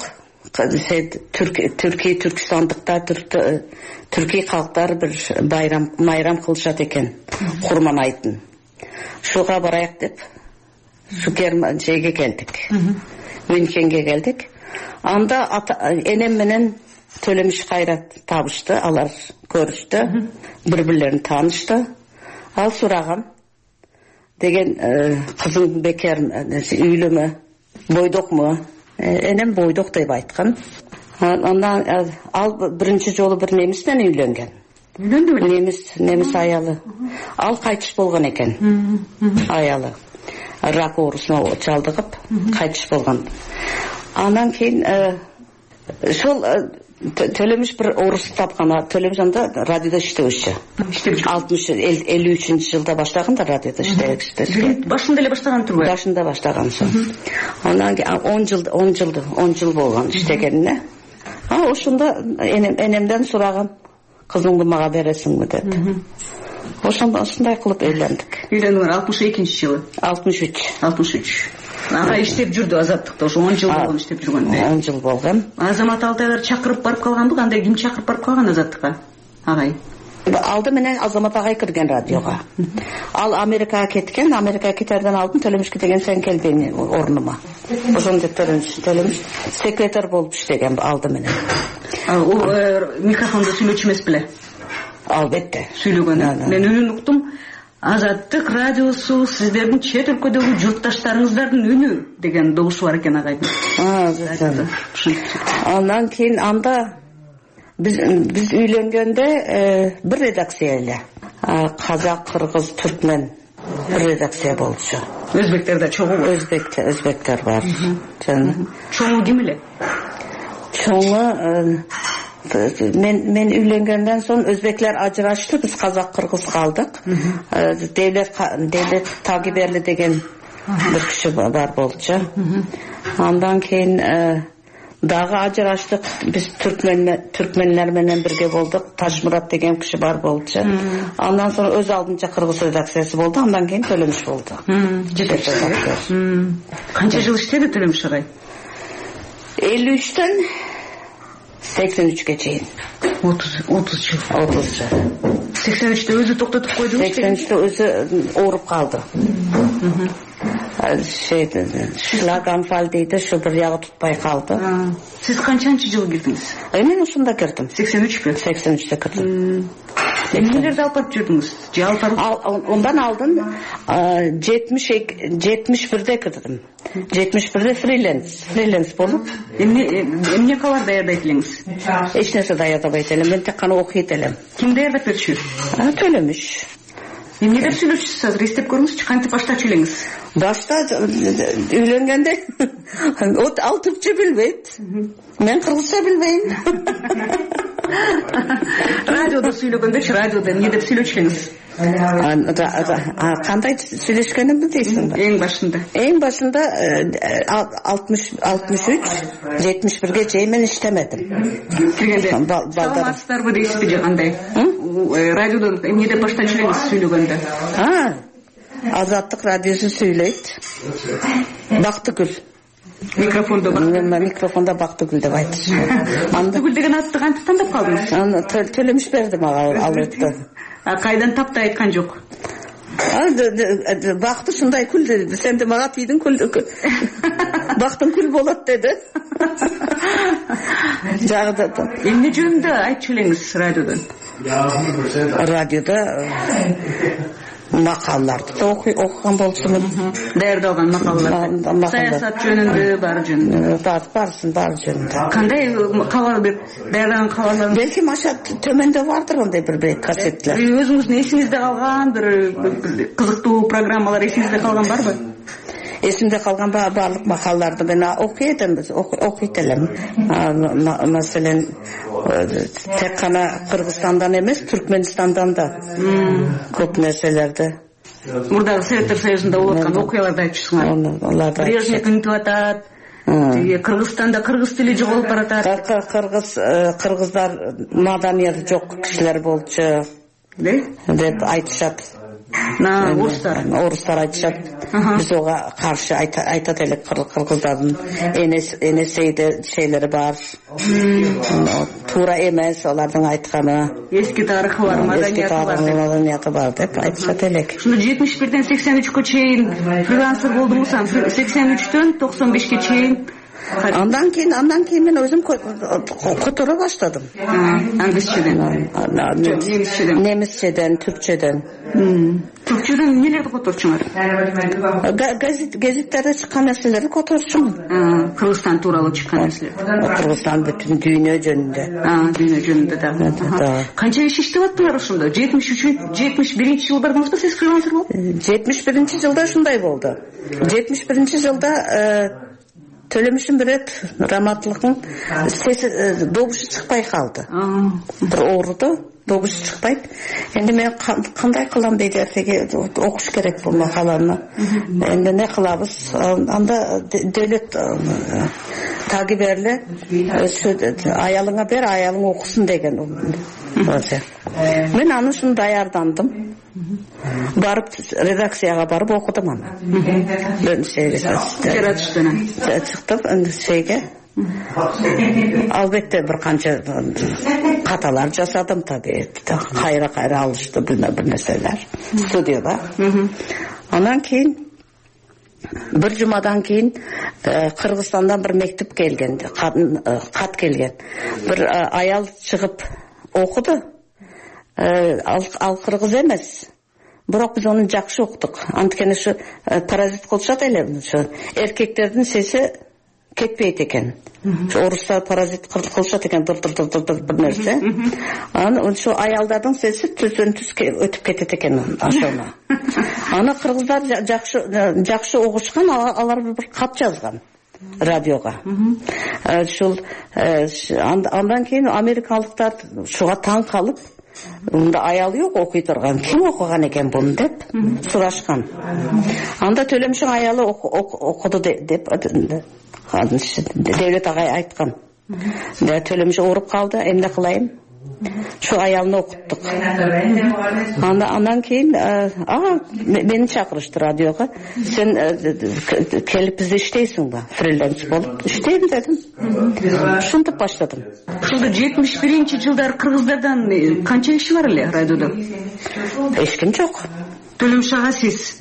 Түркий Түркистандыкта түркий калктар бир байрам майрам кылышат экен, Курман айтын. Шуга барайык деп, шу Германияга келдик. Мюнхенге келдик. Анда энем менен Төлөмүш кайра табышты, алар көрүштү, бири-бирлерин таанышты. Ал сураган деген кызың бекер үйлөмө, бойдокму? Энем бойдок деп айткан. Андан ал биринчи жолу бир немис менен үйлөнгөн. Үйлөндү? Немис, немис аялы. Ал кайтыш болгон экен. Аялы рак оорусуна чалдыгып кайтыш болгон. Андан кийин шол Төлөмүш бир орус тапкан. Төлөмүш анда радиодо иштебүчү. алтымыш элүү үчүнчү жылда баштаган да радиодо иштебүчү. Башында эле баштаган турбу? Башында баштаган. Андан кийин он жыл он жыл он жыл болгон иштегенине. А ошондо энемден сураган, кызыңды мага бересиңби деди. Ошондо ушундай кылып үйлөндүк. Үйлөнгөнүң алтымыш экинчи жылы. алтымыш үч. алтымыш үч. Ага иштеп жүрдү Азаттыкта, ошо он жыл болгон иштеп жүргөн. он жыл болгон. Азамат Алтайлар чакырып барып калганбы? Кандай ким чакырып барып калган Азаттыкка? Агай. Алды менен Азамат агай кирген радиого. Ал Америкага кеткен, Америкага кетерден алдын Төлөмүшкө деген сен келбейм орнума. Ошондо Төлөмүш секретарь болуп иштеген алды менен. Ал микрофондо сүйлөчү эмес беле? Албетте. Сүйлөгөн. Мен үнүн уктум. Азаттык радиосу сиздердин чет өлкөдөгү журтташтарыңыздардын үнү деген добушу бар экен агай. Андан кийин анда биз биз үйлөнгөндө бир редакция эле. Казак, кыргыз, түркмен бир редакция болчу. Өзбектер да чогуу бар. Өзбектер, өзбектер бар. Чоңу ким эле? Чоңу мен мен үйлөнгөндөн соң өзбеклер ажырашты, биз казак, кыргыз калдык. Devlet Devlet Tagibерли деген бир киши бар болчу. Андан кийин дагы ажыраштык, биз түркмен түркменлер менен бирге болдук. Ташмурат деген киши бар болчу. Андан соң өз алдынча кыргыз редакциясы болду, андан кийин Төлөмүш болду. Канча жыл иштеди Төлөмүш агай? элүү үчтөн сексен үчкө чейин. отуз жыл. отуз жыл. сексен үчтө өзү токтотуп койду. сексен үчтө өзү ооруп калды. Шлаганфал дейди, шу бир ягы тутпай калды. Сиз канчанчы жылы кирдиңиз? Мен ушунда кирдим. сексен үчпү? сексен үчтө кирдим. эмнелерди алып барып жүрдүңүз же алып барып? Ondan aldın жетимиш бирде кирдим. жетимиш бирде фриланс, фриланс болуп. Эмне калар даярдайт элеңиз? Эч нерсе даярдабайт элем. Мен тек кана окуйт элем. Ким даярдап берчү? Төлөмүш. Эмне деп сүйлөшүсүз азыр? Эстеп көрүңүзчү, кантип баштачу элеңиз? Башта үйлөнгөндө ал түркчө билбейт. Мен кыргызча билбейм. Радиодо сүйлөгөндөчү, радиодо эмне деп сүйлөчү элеңиз? Кандай сүйлөшкөнүмдү дейсиң? Эң башында. Эң башында алтымыш үч, жетимиш бирге чейин мен иштемедим. Киргенде саламатсыздарбы дейсизби же кандай? Радиодон эмне деп баштачу элеңиз сүйлөгөндө? Азаттык радиосу сүйлөйт. Бактыгүл. Микрофондо микрофондо Бактыгүл деп айтыш. Бактыгүл деген атты кантип тандап калдыңыз? Аны төлөмүш берди мага ал этти. Кайдан тапты айткан жок? Бакты ушундай күлдү. Сен де мага тийдиң күлдү. Бактың күл болот деди. Жагыда. Эмне жөнүндө айтчу элеңиз радиодон? Радиода макалаларды окуган болчумун. Даярдалган макалалар. Саясат жөнүндө, баары жөнүндө. Барсын, баары жөнүндө. Кандай кабар бир даярдаган кабарлар? Белки маша төмөндө бардыр андай бир бир кассеттер. Өзүңүздүн эсиңизде калган бир кызыктуу программалар эсиңизде калган барбы? Эсимде калган баардык макалаларды мен окуйт элем, окуйт элем. Маселен, тек кана Кыргызстандан эмес, Түркменистандан да көп нерселерди. Мурдагы Советтер Союзунда болуп аткан окуяларды айтчусуңар. Брежнев үнтүп атат. Кыргызстанда кыргыз тили жоголуп баратат. Кыргыз кыргыздар маданияты жок кишилер болчу деп айтышат. На орустар. Орустар айтышат. Биз ога каршы айтат элек кыргыздардын энесейде şeyleri бар. Туура эмес алардын айтканы. Эски тарыхы бар, маданияты бар деп айтышат элек. Ушуну жетимиш бирден сексен үчкө чейин фрилансер болдуңуз, сексен үчтөн токсон бешке чейин. Андан кийин, андан кийин мен өзүм которо баштадым. Англисчеден, немисчеден, түркчөдөн. Түркчөдөн эмнелерди которчуңар? Гезиттерде чыккан нерселерди которчумун. Кыргызстан тууралуу чыккан нерселер. Кыргызстан бүтүн дүйнө жөнүндө. Дүйнө жөнүндө да. Канча иш иштеп аттыңар ошондо? жетимиш үч, жетимиш биринчи жылы бардыңызбы сиз фрилансер болуп? жетимиш биринчи жылда ушундай болду. жетимиш биринчи жылда Төлөмүшүн бирет раматлыктын сеси добушу чыкпай калды. Бир ооруду, добушу чыкпайт. Энди мен кандай кылам дейт, эртеге окуш керек бул макаланы. Энди не кылабыз? Анда дөөлөт таги берле, аялыңа бер, аялың окусун деген. Мен аны ушун даярдандым. Барып редакцияга барып окудум аны. Мен жаратыштан чыктым энди şeyге. Албетте бир канча каталар жасадым таби. Кайра-кайра алышты бир нерселер студияда. Андан кийин бир жумадан кийин Кыргызстандан бир мектеп келген, кат келген. Бир аял чыгып окуду. Ал кыргыз эмес. Бирок биз аны жакшы уктук. Анткени ушу паразит кылышат эле, ушу эркектердин сеси кетпейт экен. Орустар паразит кылышат экен, дыр-дыр-дыр бир нерсе. Аны ушу аялдардын сеси түздөн түз өтүп кетет экен ошону. Аны кыргыздар жакшы жакшы угушкан, алар бир кат жазган радиога. Ушул андан кийин америкалыктар шуга таң калып, мында аялы жок окуй турган, ким окуган экен буну деп сурашкан. Анда Төлөмүшүн аялы окуду деп Девлет агай айткан. Төлөмүш ооруп калды, эмне кылайын? Şu аялны окуттук. Андан кийин мени чакырышты радиого. Сен келип бизде иштейсиңби? Фриланс болуп иштейм дедим. Ушинтип баштадым. Ушул жетимиш биринчи жылдары кыргыздардан канча киши бар эле радиодо? Эч ким жок. Төлөмүш ага сиз.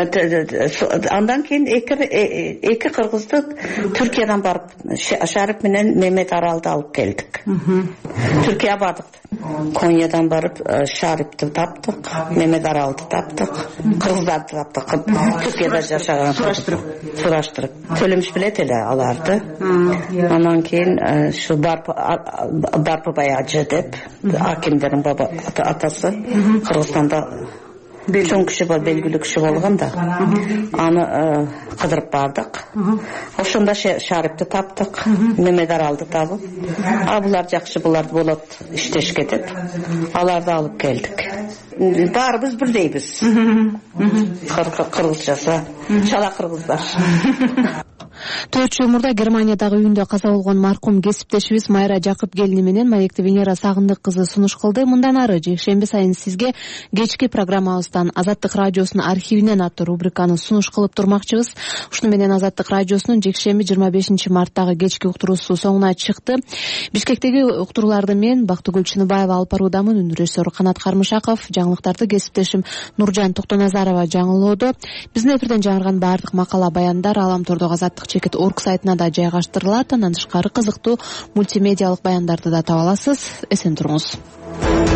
Андан кийин эки кыргызды Түркиядан барып Шарып менен Мемет Аралды алып келдик. Түркияга бардык. Кониядан барып Шарипті таптық, Мемет Аралды таптық, Кыргыздарды таптық, Түркияда жашаған сураштырып. Төлөмүш билет эле аларды. Анан кийин шу Барпыбай ажы деп, акимдердин баба атасы Кыргызстанда чоң киши бар, белгилүү киши болгон да. Аны кыдырып бардык. Ошондо Шарипти таптык, Мемет Аралды табып, а булар жакшы, булар болот иштешке деп, аларды алып келдик. Баарыбыз бирдейбиз. Кыргызчасы, чала кыргыздар. төрт жыл мурда Германиядагы үйүндө каза болгон маркум кесиптешибиз Майра Жакып келини менен маекти Венера Сагындык кызы сунуш кылды. Мындан ары жекшемби сайын сизге кечки программабыздан Азаттык радиосунун архивинен аттуу рубриканы сунуш кылып турмакчыбыз. Ушуну менен Азаттык радиосунун жекшемби жыйырма бешинчи марттагы кечки уктуруусу соңуна чыкты. Бишкектеги уктурууларды мен Бактыгүл Чыныбаева алып баруудамын. Үн режиссеру Канат Кармышаков, жаңылыктарды кесиптешим Нуржан Токтоназарова жаңылоодо. Биздин эфирден жаңырган баардык макала баяндар Аламтордогу Азаттык чекит точка орг сайтына да жайгаштырылат. Андан тышкары кызыктуу мультимедиалык баяндарды да таба аласыз. Эсен туруңуз.